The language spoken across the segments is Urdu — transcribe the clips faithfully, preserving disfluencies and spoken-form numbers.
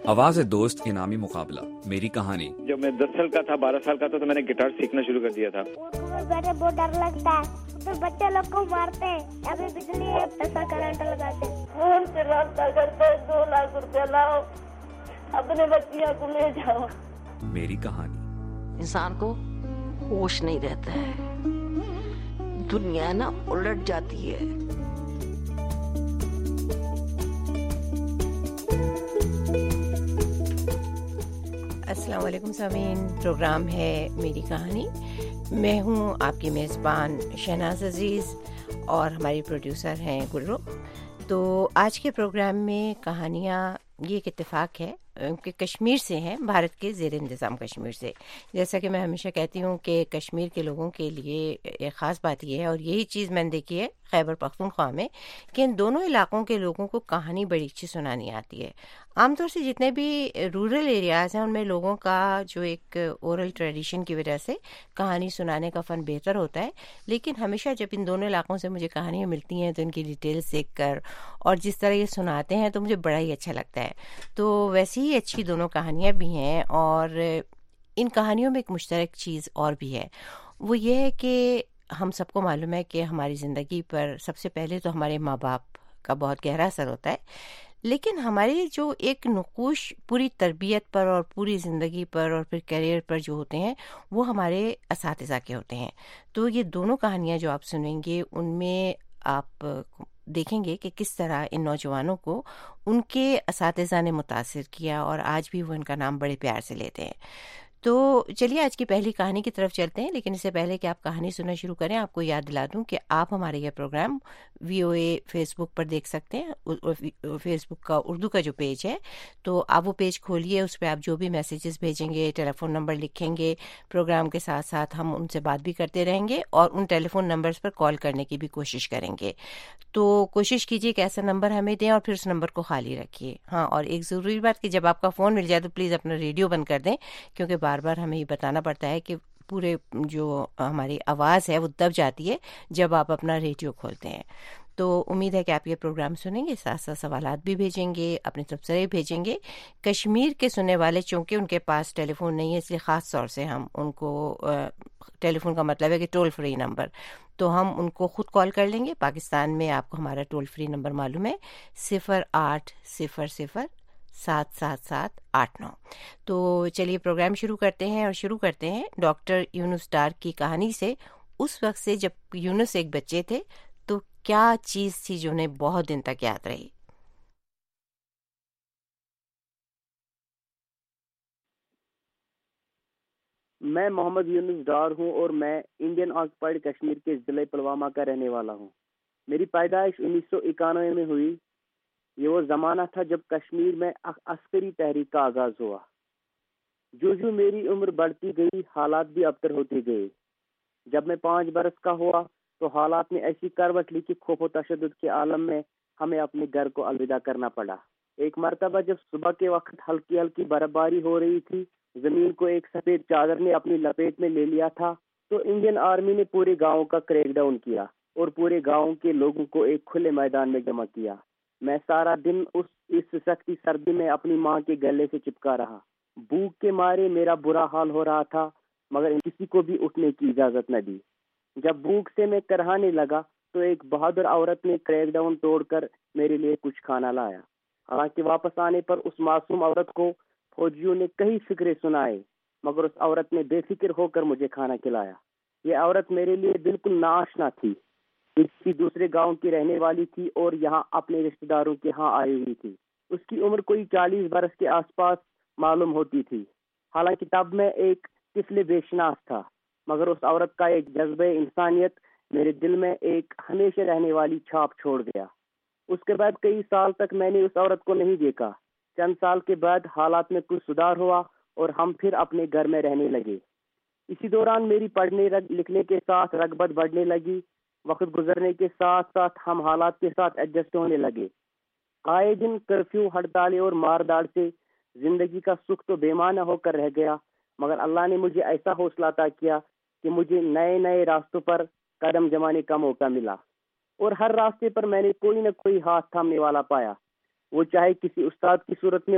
آواز دوست انعامی مقابلہ میری کہانی. جب میں دس سال کا تھا بارہ سال کا تھا تو میں نے گٹار سیکھنا شروع کر دیا تھا. اردو میں بیٹھے بہت ڈر لگتا ہے, ادھر بچے لوگ کو مارتے ہیں, ابھی بجلی ہے پیسہ کرنٹ لگاتے ہیں, فون سے رابطہ کرتے ہیں, دو لاکھ روپیہ لاؤ اپنے بچیاں کو لے جاؤ. میری کہانی. انسان کو ہوش نہیں رہتا ہے, دنیا نا الٹ جاتی ہے. السلام علیکم سامعین, پروگرام ہے میری کہانی. میں ہوں آپ کی میزبان شہناز عزیز اور ہماری پروڈیوسر ہیں گلرو. تو آج کے پروگرام میں کہانیاں یہ ایک اتفاق ہے کہ کشمیر سے ہیں, بھارت کے زیر انتظام کشمیر سے. جیسا کہ میں ہمیشہ کہتی ہوں کہ کشمیر کے لوگوں کے لیے ایک خاص بات یہ ہے, اور یہی چیز میں نے دیکھی ہے خیبر پختونخوا میں, کہ ان دونوں علاقوں کے لوگوں کو کہانی بڑی اچھی سنانی آتی ہے. عام طور سے جتنے بھی رورل ایریاز ہیں ان میں لوگوں کا جو ایک اورل ٹریڈیشن کی وجہ سے کہانی سنانے کا فن بہتر ہوتا ہے, لیکن ہمیشہ جب ان دونوں علاقوں سے مجھے کہانیاں ملتی ہیں تو ان کی ڈیٹیلز دیکھ کر اور جس طرح یہ سناتے ہیں تو مجھے بڑا ہی اچھا لگتا ہے. تو ویسے ہی اچھی دونوں کہانیاں بھی ہیں, اور ان کہانیوں میں ایک مشترک چیز اور بھی ہے, وہ یہ ہے کہ ہم سب کو معلوم ہے کہ ہماری زندگی پر سب سے پہلے تو ہمارے ماں باپ کا بہت گہرا اثر ہوتا ہے, لیکن ہماری جو ایک نقوش پوری تربیت پر اور پوری زندگی پر اور پھر کیریئر پر جو ہوتے ہیں وہ ہمارے اساتذہ کے ہوتے ہیں. تو یہ دونوں کہانیاں جو آپ سنیں گے ان میں آپ دیکھیں گے کہ کس طرح ان نوجوانوں کو ان کے اساتذہ نے متاثر کیا, اور آج بھی وہ ان کا نام بڑے پیار سے لیتے ہیں. تو چلیے آج کی پہلی کہانی کی طرف چلتے ہیں, لیکن اس سے پہلے کہ آپ کہانی سننا شروع کریں آپ کو یاد دلا دوں کہ آپ ہمارے یہ پروگرام وی او اے فیس بک پر دیکھ سکتے ہیں. فیس بک کا اردو کا جو پیج ہے تو آپ وہ پیج کھولیے, اس پہ آپ جو بھی میسیجز بھیجیں گے, ٹیلی فون نمبر لکھیں گے, پروگرام کے ساتھ ساتھ ہم ان سے بات بھی کرتے رہیں گے اور ان ٹیلی فون نمبرز پر کال کرنے کی بھی کوشش کریں گے. تو کوشش کیجیے کہ ایسا نمبر ہمیں دیں اور پھر اس نمبر کو خالی رکھیے. ہاں, اور ایک ضروری بات کہ جب آپ کا فون مل جائے تو پلیز اپنا ریڈیو بند کر دیں, کیونکہ بار بار ہمیں یہ بتانا پڑتا ہے کہ پورے جو ہماری آواز ہے وہ دب جاتی ہے جب آپ اپنا ریڈیو کھولتے ہیں. تو امید ہے کہ آپ یہ پروگرام سنیں گے, ساتھ ساتھ سوالات بھی بھیجیں گے, اپنے تبصرے بھیجیں گے. کشمیر کے سننے والے چونکہ ان کے پاس ٹیلی فون نہیں ہے, اس لیے خاص طور سے ہم ان کو, ٹیلی فون کا مطلب ہے کہ ٹول فری نمبر, تو ہم ان کو خود کال کر لیں گے. پاکستان میں آپ کو ہمارا ٹول فری نمبر معلوم ہے, صفر آٹھ صفر صفر سات سات سات آٹھ نو. تو چلیے پروگرام شروع کرتے ہیں, اور شروع کرتے ہیں ڈاکٹر یونس ڈار کی کہانی سے. اس وقت سے جب یونس ایک بچے تھے تو کیا چیز تھی جو انہیں بہت دن تک یاد رہی. میں محمد یونس ڈار ہوں اور میں انڈین آکوپائڈ کشمیر کے ضلع پلوامہ کا رہنے والا ہوں. میری پیدائش انیس سو اکانوے میں ہوئی. یہ وہ زمانہ تھا جب کشمیر میں عسکری تحریک کا آغاز ہوا. جو جو میری عمر بڑھتی گئی حالات بھی ابتر ہوتے گئے. جب میں پانچ برس کا ہوا تو حالات نے ایسی کروٹ لی کہ خوف و تشدد کے عالم میں ہمیں اپنے گھر کو الوداع کرنا پڑا. ایک مرتبہ جب صبح کے وقت ہلکی ہلکی برف باری ہو رہی تھی, زمین کو ایک سفید چادر نے اپنی لپیٹ میں لے لیا تھا, تو انڈین آرمی نے پورے گاؤں کا کریک ڈاؤن کیا اور پورے گاؤں کے لوگوں کو ایک کھلے میدان میں جمع کیا. میں سارا دن اس اس سختی سردی میں اپنی ماں کے گلے سے چپکا رہا. بھوک کے مارے میرا برا حال ہو رہا تھا, مگر کسی کو بھی اٹھنے کی اجازت نہ دی. جب بھوک سے میں کرہانے لگا تو ایک بہادر عورت نے کریک ڈاؤن توڑ کر میرے لیے کچھ کھانا لایا. حالانکہ واپس آنے پر اس معصوم عورت کو فوجیوں نے کئی فکرے سنائے, مگر اس عورت نے بے فکر ہو کر مجھے کھانا کھلایا. یہ عورت میرے لیے بالکل ناآشنا تھی. کسی دوسرے گاؤں کی رہنے والی تھی اور یہاں اپنے رشتہ داروں کے ہاں آئی ہوئی تھی. اس کی عمر کوئی چالیس برس کے آس پاس معلوم ہوتی تھی. حالانکہ تب میں ایک طفل بے شناس تھا, مگر اس عورت کا ایک جذبہ انسانیت میرے دل میں ایک ہمیشہ رہنے والی چھاپ چھوڑ گیا. اس کے بعد کئی سال تک میں نے اس عورت کو نہیں دیکھا. چند سال کے بعد حالات میں کچھ سدھار ہوا اور ہم پھر اپنے گھر میں رہنے لگے. اسی دوران میری پڑھنے لکھنے کے ساتھ رغبت بڑھنے لگی. وقت گزرنے کے ساتھ ساتھ ہم حالات کے ساتھ ایڈجسٹ ہونے لگے. آئے دن کرفیو, ہڑتالیں اور مار داڑ سے زندگی کا سکھ تو بے معنی ہو کر رہ گیا, مگر اللہ نے مجھے ایسا حوصلہ عطا کیا کہ مجھے نئے نئے راستوں پر قدم جمانے کا موقع ملا, اور ہر راستے پر میں نے کوئی نہ کوئی ہاتھ تھامنے والا پایا. وہ چاہے کسی استاد کی صورت میں ہو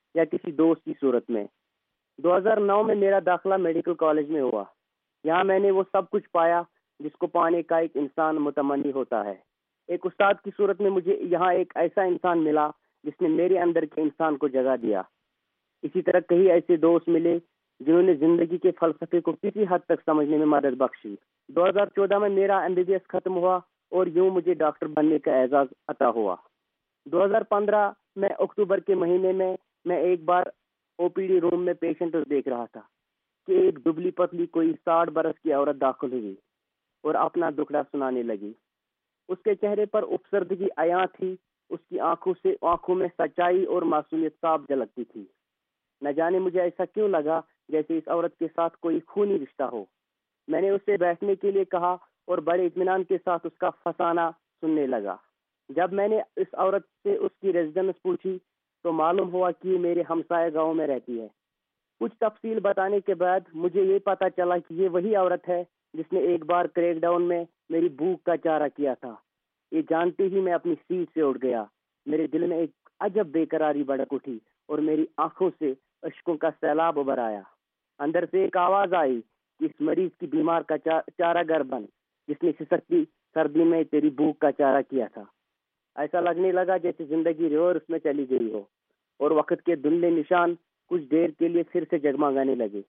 یا کسی دوست کی صورت میں. دو ہزار نو میں میرا داخلہ میڈیکل کالج میں ہوا. یہاں میں نے وہ سب کچھ پایا جس کو پانے کا ایک انسان متمنی ہوتا ہے. ایک استاد کی صورت میں مجھے یہاں ایک ایسا انسان ملا جس نے میرے اندر کے انسان کو جگہ دیا. اسی طرح کئی ایسے دوست ملے جنہوں نے زندگی کے فلسفے کو کسی حد تک سمجھنے میں مدد بخشی. دو ہزار چودہ میں میرا ایم بی بی ایس ختم ہوا اور یوں مجھے ڈاکٹر بننے کا اعزاز عطا ہوا. دو ہزار پندرہ میں اکتوبر کے مہینے میں میں ایک بار او پی ڈی روم میں پیشنٹ دیکھ رہا تھا کہ ایک دبلی پتلی کوئی ساٹھ برس کی عورت داخل ہوئی اور اپنا دکھڑا سنانے لگی. اس کے چہرے پر افسردگی عیاں تھی. اس کی آنکھوں سے آنکھوں میں سچائی اور معصومیت صاف جھلکتی تھی. نہ جانے مجھے ایسا کیوں لگا جیسے اس عورت کے ساتھ کوئی خونی رشتہ ہو. میں نے اسے بیٹھنے کے لیے کہا اور بڑے اطمینان کے ساتھ اس کا فسانہ سننے لگا. جب میں نے اس عورت سے اس کی ریزیڈنس پوچھی تو معلوم ہوا کہ یہ میرے ہمسائے گاؤں میں رہتی ہے. کچھ تفصیل بتانے کے بعد مجھے یہ پتا چلا کہ یہ وہی عورت ہے جس نے ایک بار کریک ڈاؤن میں میری بھوک کا چارہ کیا تھا. یہ جانتے ہی میں اپنی سیٹ سے اٹھ گیا. میرے دل میں ایک عجب بے قراری بڑک اٹھی اور میری آنکھوں سے اشکوں کا سیلاب ابھر آیا. اندر سے ایک آواز آئی کہ اس مریض کی بیمار کا چارہ گر بن جس نے سسکتی سردی میں تیری بھوک کا چارہ کیا تھا. ایسا لگنے لگا جیسے زندگی ریورس میں چلی گئی ہو اور وقت کے دھندلے نشان کچھ دیر کے لیے پھر سے جگمگانے لگے.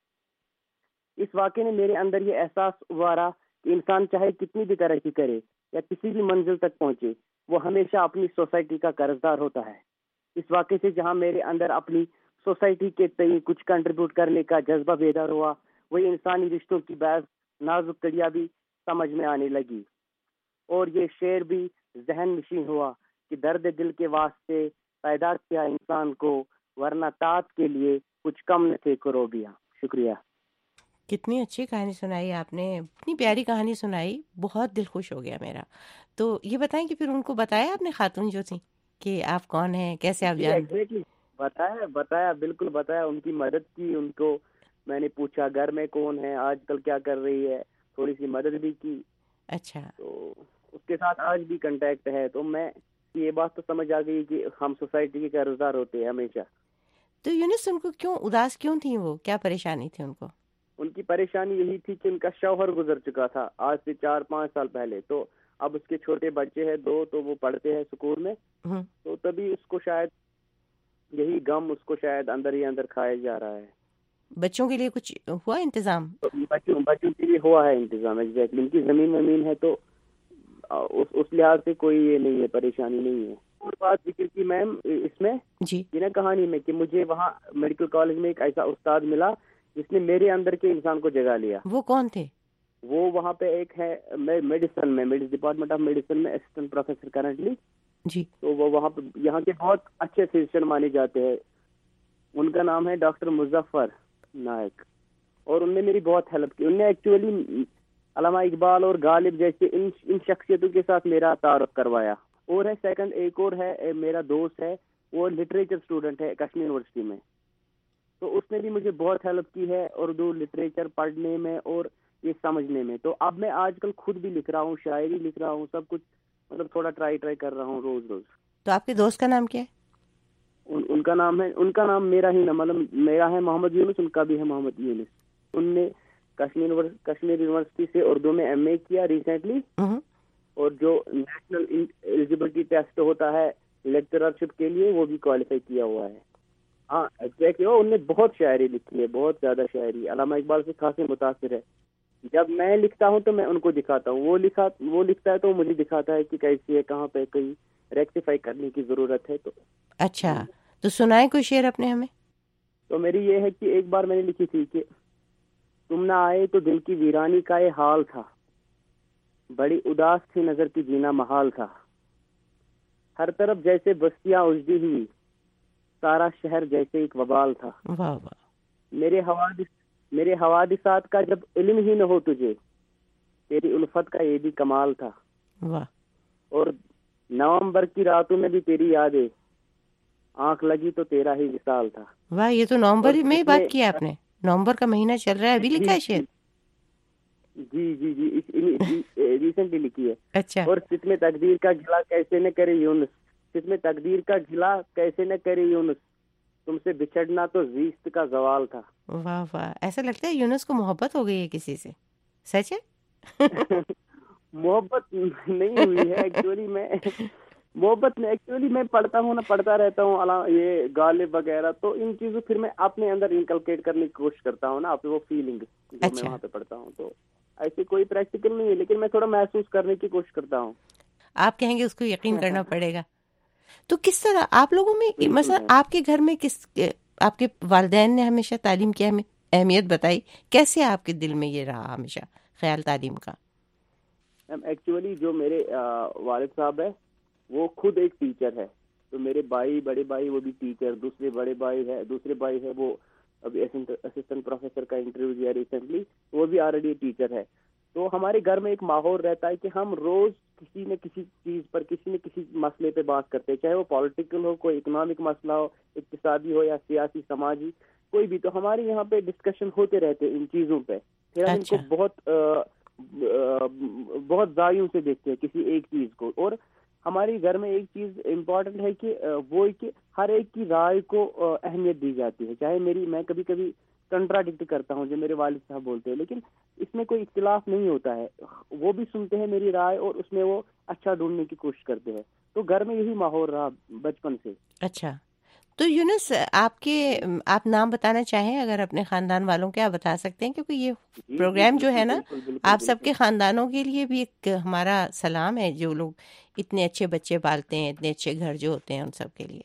اس واقعے نے میرے اندر یہ احساس ابھارا کہ انسان چاہے کتنی بھی ترقی کرے یا کسی بھی منزل تک پہنچے وہ ہمیشہ اپنی سوسائٹی کا قرضدار ہوتا ہے. اس واقعے سے جہاں میرے اندر اپنی سوسائٹی کے تئیں کچھ کنٹریبیوٹ کرنے کا جذبہ بیدار ہوا وہی انسانی رشتوں کی بعض نازک کڑیاں بھی سمجھ میں آنے لگی اور یہ شعر بھی ذہن نشین ہوا کہ درد دل کے واسطے پیدا کیا انسان کو ورنہ تات کے لیے کچھ کم نہ تھے کروبیاں. شکریہ. کتنی اچھی کہانی سنائی آپ نے, اتنی پیاری کہانی سنائی, بہت دل خوش ہو گیا میرا. تو یہ بتائیں کہ پھر ان کو بتایا آپ نے خاتون جو تھیں کہ آپ کون ہیں, کیسے آپ جان؟ ایگزیکٹلی بتایا بتایا بالکل بتایا. ان کی مدد کی. ان کو میں نے پوچھا گھر میں کون ہے, آج کل کیا کر رہی ہے, تھوڑی سی مدد بھی کی. اچھا. تو اس کے ساتھ آج بھی کنٹیکٹ ہے. تو میں یہ بات تو سمجھ آ گئی کہ ہم سوسائٹی کے قرضدار ہوتے ہیں ہمیشہ. تو یونس ان کو کیوں اداس کیوں تھی, وہ کیا پریشانی تھی ان کو؟ ان کی پریشانی یہی تھی کہ ان کا شوہر گزر چکا تھا آج سے چار پانچ سال پہلے. تو اب اس کے چھوٹے بچے ہیں دو, تو وہ پڑھتے ہیں اسکول میں. تو تبھی اس کو شاید یہی غم اس کو شاید اندر ہی اندر کھایا جا رہا ہے. بچوں کے لیے کچھ ہوا انتظام؟ بچوں بچوں کے لیے ہوا ہے انتظام. ایگزیکٹلی. ان کی زمین ومین ہے تو اس, اس لحاظ سے کوئی یہ نہیں ہے, پریشانی نہیں ہے. اور بات ذکر کی میم اس میں جی یہ نا کہانی میں کہ مجھے وہاں میڈیکل کالج میں ایک ایسا استاد ملا جس نے میرے اندر کے انسان کو جگہ لیا. وہ کون تھے؟ وہ وہاں پہ ایک ہے میڈیسن میں ڈپارٹمنٹ آف میڈیسن میں اسسٹنٹ پروفیسر کرنٹلی. جی. تو وہ وہاں پہ یہاں کے بہت اچھے فزیشین مانے جاتے ہیں. ان کا نام ہے ڈاکٹر مظفر نائک اور ان نے میری بہت ہیلپ کی. ان نے ایکچولی علامہ اقبال اور غالب جیسے ان ان شخصیتوں کے ساتھ میرا تعارف کروایا. اور ہے سیکنڈ ایک اور ہے میرا دوست ہے, وہ لٹریچر اسٹوڈنٹ ہے کشمیر یونیورسٹی میں. تو اس نے بھی مجھے بہت ہیلپ کی ہے اردو لٹریچر پڑھنے میں اور یہ سمجھنے میں. تو اب میں آج کل خود بھی لکھ رہا ہوں, شاعری لکھ رہا ہوں, سب کچھ مطلب تھوڑا ٹرائی ٹرائی کر رہا ہوں روز روز. تو آپ کے دوست کا نام کیا ہے؟ ان, ان کا نام ہے ان کا نام میرا ہی نا مطلب میرا ہے محمد یونس, ان کا بھی ہے محمد یونس. ان نے کشمیر کشمیر یونیورسٹی سے اردو میں ایم اے کیا ریسنٹلی. اور جو نیشنل ایلیجیبلٹی ٹیسٹ ہوتا ہے لیکچررشپ کے لیے وہ بھی کوالیفائی کیا ہوا ہے. ہاں ایگزیکٹلی. ان نے بہت شاعری لکھی ہے, بہت زیادہ شاعری. علامہ اقبال سے خاصے متاثر ہے. جب میں لکھتا ہوں تو میں ان کو دکھاتا ہوں, وہ لکھا وہ لکھتا ہے تو مجھے دکھاتا ہے کہ کیسی ہے, کہاں پہ کہیں ریکٹیفائی کرنے کی ضرورت ہے. تو اچھا, تو سنائیں کوئی شعر اپنے ہمیں. تو میری یہ ہے کہ ایک بار میں نے لکھی تھی کہ تم نہ آئے تو دل کی ویرانی کا یہ حال تھا, بڑی اداس تھی نظر کی جینا محال تھا, ہر طرف جیسے بستیاں اجڑی ہوئی, سارا شہر جیسے ایک وبال تھا. واہ واہ. میرے حوادث میرے حوادثات کا جب علم ہی نہ ہو تجھے, تیری الفت کا یہ بھی کمال تھا. واہ. اور نومبر کی راتوں میں بھی تیری یادیں, آنکھ لگی تو تیرا ہی وصال تھا. واہ, یہ تو نومبر میں بات کی آپ نے, نومبر کا مہینہ چل رہا ہے, ابھی لکھا ہے شعر؟ جی جی جی ریسنٹلی لکھی ہے. اچھا. اور ستم تقدیر کا گھلا کیسے نہ کرے یونس, ستم تقدیر کا گھلا کیسے نہ کرے یونس, تم سے بچھڑنا تو زیست کا زوال تھا. واہ واہ, ایسا لگتا ہے یونس کو محبت ہو گئی ہے کسی سے, سچ ہے؟ محبت نہیں ہوئی ہے ایکچولی, میں محبت میں ایکچولی میں پڑھتا ہوں نا, پڑھتا رہتا ہوں یہ غالب وغیرہ, تو ان چیزوں پھر میں اپنے اندر انکلکیٹ کرنے کی کوشش کرتا ہوں نا, آپ وہ فیلنگ جو میں وہاں پہ پڑھتا ہوں. تو ایسی کوئی پریکٹیکل نہیں ہے, لیکن میں تھوڑا محسوس کرنے کی کوشش کرتا ہوں. آپ کہیں گے اس کو یقین کرنا پڑے گا. تو کس طرح آپ لوگوں میں مثلا آپ کے گھر میں کس آپ کے والدین نے ہمیشہ تعلیم کی اہمیت بتائی, کیسے آپ کے دل میں یہ رہا ہمیشہ خیال تعلیم کا؟ ایکچولی جو میرے والد صاحب ہے وہ خود ایک ٹیچر ہے, تو میرے بھائی بڑے بھائی وہ بھی ٹیچر, دوسرے بڑے بھائی ہے دوسرے بھائی ہے وہ ابھی اسسٹنٹ پروفیسر کا انٹرویو دیا ریسنٹلی, وہ بھی آلریڈی ٹیچر ہے. تو ہمارے گھر میں ایک ماحول رہتا ہے کہ ہم روز کسی نہ کسی چیز پر کسی نہ کسی مسئلے پہ بات کرتے ہیں, چاہے وہ پولیٹیکل ہو, کوئی اکنامک مسئلہ ہو, اقتصادی ہو یا سیاسی سماجی کوئی بھی. تو ہمارے یہاں پہ ڈسکشن ہوتے رہتے ہیں ان چیزوں پہ. پھر ہم ان کو بہت بہت ضائعوں سے دیکھتے ہیں کسی ایک چیز کو. اور ہمارے گھر میں ایک چیز امپورٹنٹ ہے کہ وہ کہ ہر ایک کی رائے کو اہمیت دی جاتی ہے, چاہے میری میں کبھی کبھی کنٹراڈکٹ کرتا ہوں جو میرے والد صاحب بولتے ہیں, لیکن اس میں کوئی اختلاف نہیں ہوتا ہے, وہ بھی سنتے ہیں میری رائے اور اس میں وہ اچھا ڈھونڈنے کی کوشش کرتے ہیں. تو گھر میں یہی ماحول رہا بچپن سے. اچھا, تو یونس آپ کے آپ نام بتانا چاہیں اگر اپنے خاندان والوں کے, آپ بتا سکتے ہیں, کیونکہ یہ پروگرام جو ہے نا آپ سب کے خاندانوں کے لیے بھی ایک ہمارا سلام ہے, جو لوگ اتنے اچھے بچے پالتے ہیں, اتنے اچھے گھر جو ہوتے ہیں ان سب کے لیے.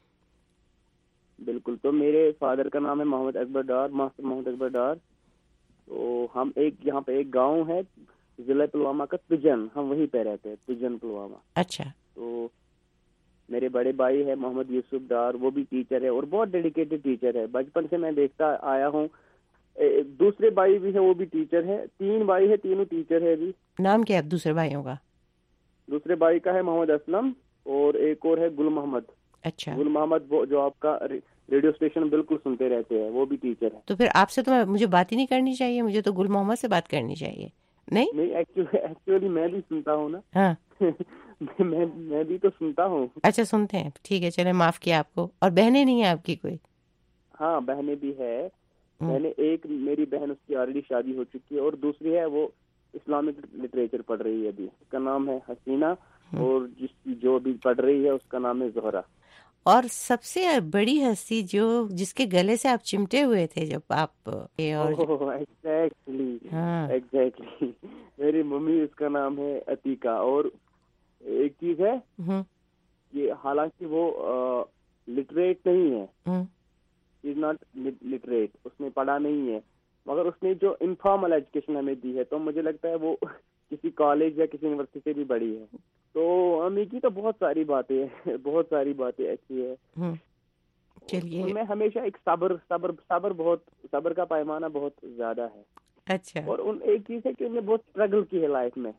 بالکل, تو میرے فادر کا نام ہے محمد اکبر ڈار, ماسٹر محمد اکبر ڈار. تو ہم ایک یہاں پہ ایک گاؤں ہے ضلع پلوامہ کا پجن, ہم وہیں پہ رہتے ہیں, پجن پلوامہ. اچھا. تو میرے بڑے بھائی ہے محمد یوسف ڈار, وہ بھی ٹیچر ہے اور بہت ڈیڈیکیٹڈ ٹیچر ہے, بچپن سے میں دیکھتا آیا ہوں. دوسرے بھائی بھی ہے وہ بھی ٹیچر ہے, تین بھائی ہے تینوں ٹیچر ہے. ابھی نام کیا ہے دوسرے بھائیوں کا؟ دوسرے بھائی کا ہے محمد اسلم اور ایک اور ہے گل محمد. اچھا. گل محمد وہ جو آپ کا ریڈیو اسٹیشن بالکل سنتے رہتے ہیں, وہ بھی ٹیچر ہے. تو پھر آپ سے تو مجھے بات ہی نہیں کرنی چاہیے, مجھے تو گل محمد سے بات کرنی چاہیے. نہیں نہیں, ایکچولی میں بھی سنتا ہوں نا. ہاں میں میں بھی تو سنتا ہوں. اچھا سنتے ہیں, ٹھیک ہے, چلے معاف کیا آپ کو. اور بہنیں نہیں ہیں آپ کی کوئی؟ ہاں بہنیں بھی ہے. بہنیں ایک میری بہن اس کی آلریڈی شادی ہو چکی ہے, اور دوسری ہے وہ اسلامک لٹریچر پڑھ رہی ہے ابھی, اس کا نام ہے حسینہ, اور جس جو بھی پڑھ رہی ہے اس کا نام ہے زہرا. اور سب سے بڑی ہستی جو جس کے گلے سے آپ چمٹے ہوئے تھے جب آپ ایگزیکٹلی ایگزیکٹلی میری ممی, اس کا نام ہے عتیقہ. اور ایک چیز ہے کہ حالانکہ وہ لٹریٹ نہیں ہے, از ناٹ لٹریٹ, اس نے پڑھا نہیں ہے, مگر اس نے جو انفارمل ایجوکیشن ہمیں دی ہے, تو مجھے لگتا ہے وہ کسی کالج یا کسی یونیورسٹی سے بھی بڑی ہے. تو امی کی تو بہت ساری باتیں ہیں, بہت ساری باتیں ایسی ہے. چلیے, میں ہمیشہ ایک صبر صبر صبر بہت صبر کا پیمانہ بہت زیادہ ہے. اچھا. اور ان ایک چیز ہے کہ انہوں نے بہت اسٹرگل کی ہے لائف میں.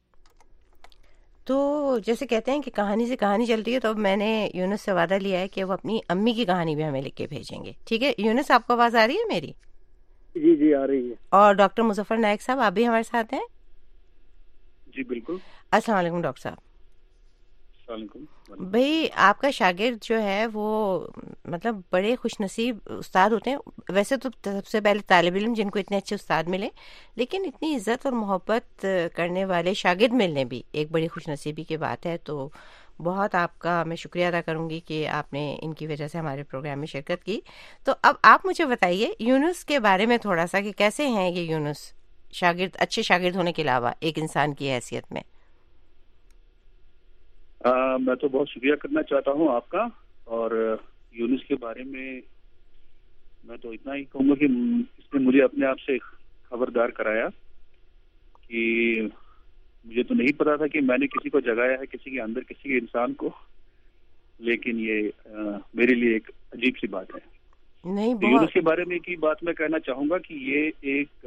تو جیسے کہتے ہیں کہ کہانی سے کہانی چلتی ہے, تو اب میں نے یونس سے وعدہ لیا ہے کہ وہ اپنی امی کی کہانی بھی ہمیں لکھ کے بھیجیں گے. ٹھیک ہے یونس, آپ کو آواز آ رہی ہے میری؟ جی جی آ رہی ہے. اور ڈاکٹر مظفر نائک صاحب آپ بھی ہمارے ساتھ ہیں؟ جی بالکل. السلام علیکم ڈاکٹر صاحب. بھائی آپ کا شاگرد جو ہے وہ مطلب بڑے خوش نصیب استاد ہوتے ہیں. ویسے تو سب سے پہلے طالب علم جن کو اتنے اچھے استاد ملے, لیکن اتنی عزت اور محبت کرنے والے شاگرد ملنے بھی ایک بڑی خوش نصیبی کی بات ہے. تو بہت آپ کا میں شکریہ ادا کروں گی کہ آپ نے ان کی وجہ سے ہمارے پروگرام میں شرکت کی. تو اب آپ مجھے بتائیے یونس کے بارے میں تھوڑا سا, کہ کیسے ہیں یہ یونس شاگرد, اچھے شاگرد ہونے کے علاوہ ایک انسان کی حیثیت میں. آ, میں تو بہت شکریہ کرنا چاہتا ہوں آپ کا. اور یونس کے بارے میں میں تو اتنا ہی کہوں گا کہ اس نے مجھے اپنے آپ سے خبردار کرایا کہ مجھے تو نہیں پتا تھا کہ میں نے کسی کو جگایا ہے, کسی کے اندر کسی کے انسان کو, لیکن یہ آ, میرے لیے ایک عجیب سی بات ہے. نہیں بہت... یونس کے بارے میں ایک ہی بات میں کہنا چاہوں گا کہ یہ ایک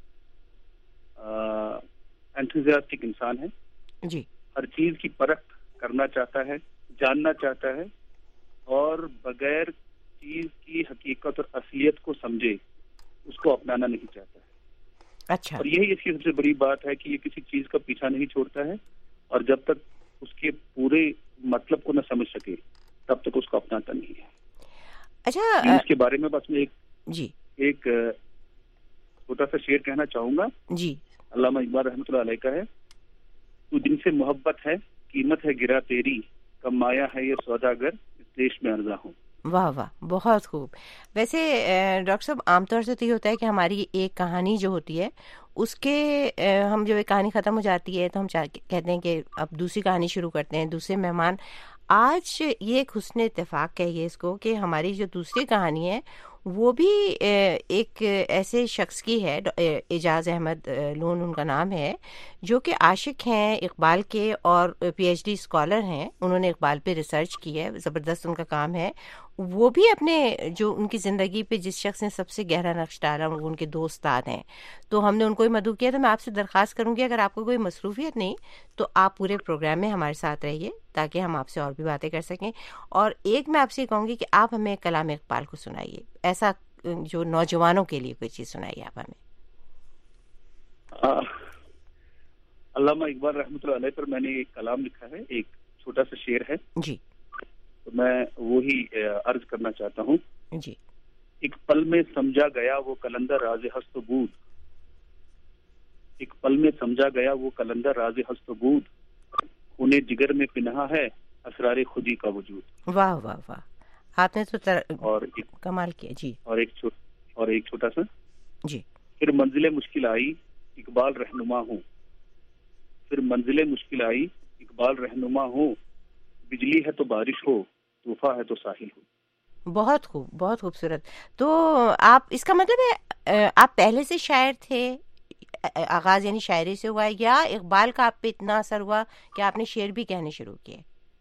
انتھوزیاسٹک انسان ہے. جی. ہر چیز کی پرکھ کرنا چاہتا ہے, جاننا چاہتا ہے, اور بغیر چیز کی حقیقت اور اصلیت کو سمجھے اس کو اپنانا نہیں چاہتا ہے. اچھا. اور یہی اس کی سب سے بڑی بات ہے کہ یہ کسی چیز کا پیچھا نہیں چھوڑتا ہے, اور جب تک اس کے پورے مطلب کو نہ سمجھ سکے تب تک اس کو اپناتا نہیں ہے. اچھا اس کے بارے میں بس میں ایک جی ایک چھوٹا سا شعر کہنا چاہوں گا. جی علامہ اقبال رحمۃ اللہ علیہ کا ہے. تو جن سے محبت ہے قیمت ہے گرا تیری, کمایا ہے یہ سوداگر اس دیش میں ارزاں ہوں. واہ واہ, بہت خوب. ویسے ڈاکٹر صاحب عام طور سے تو یہ ہوتا ہے کہ ہماری ایک کہانی جو ہوتی ہے اس کے ہم جب ایک کہانی ختم ہو جاتی ہے تو ہم کہتے ہیں کہ اب دوسری کہانی شروع کرتے ہیں, دوسرے مہمان. آج یہ ایک حسن اتفاق کہیے اس کو کہ ہماری جو دوسری کہانی ہے وہ بھی ایک ایسے شخص کی ہے, اعجاز احمد لون ان کا نام ہے, جو کہ عاشق ہیں اقبال کے اور پی ایچ ڈی اسکالر ہیں. انہوں نے اقبال پہ ریسرچ کی ہے, زبردست ان کا کام ہے. وہ بھی اپنے جو ان کی زندگی پہ جس شخص نے سب سے گہرا نقش ڈالا وہ ان کے دو استاد ہیں, تو ہم نے ان کو ہی مدعو کیا. تو میں آپ سے درخواست کروں گی اگر آپ کو کوئی مصروفیت نہیں تو آپ پورے پروگرام میں ہمارے ساتھ رہیے تاکہ ہم آپ سے اور بھی باتیں کر سکیں. اور ایک میں آپ سے کہوں گی کہ آپ ہمیں کلام اقبال کو سنائیے, ایسا جو نوجوانوں کے لیے کوئی چیز سنائیے آپ ہمیں. علامہ اقبال رحمۃ اللہ علیہ پر میں نے ایک کلام لکھا ہے, ایک چھوٹا سا شعر ہے جی, تو میں وہی عرض کرنا چاہتا ہوں. جی. ایک پل میں سمجھا گیا وہ کلندر راز ہست و بود, ایک پل میں سمجھا گیا وہ کلندر راز ہست و بود, انہیں جگر میں پنہا ہے اسرار خودی کا وجود. واہ واہ واہ, آپ نے تو تر... اور کمال کیا. جی. اور ایک چھو... اور ایک چھوٹا سا جی. پھر منزل مشکل آئی اقبال رہنما ہوں, پھر منزل مشکل آئی اقبال رہنما ہوں, بجلی ہے تو بارش ہو طوفان ہے تو ساحل ہو. بہت خوب, بہت خوبصورت. تو آپ اس کا مطلب ہے آپ پہلے سے شاعر تھے, آغاز یعنی شاعری سے ہوا, یا اقبال کا آپ پہ اتنا اثر ہوا کہ آپ نے شعر بھی کہنے شروع کیے؟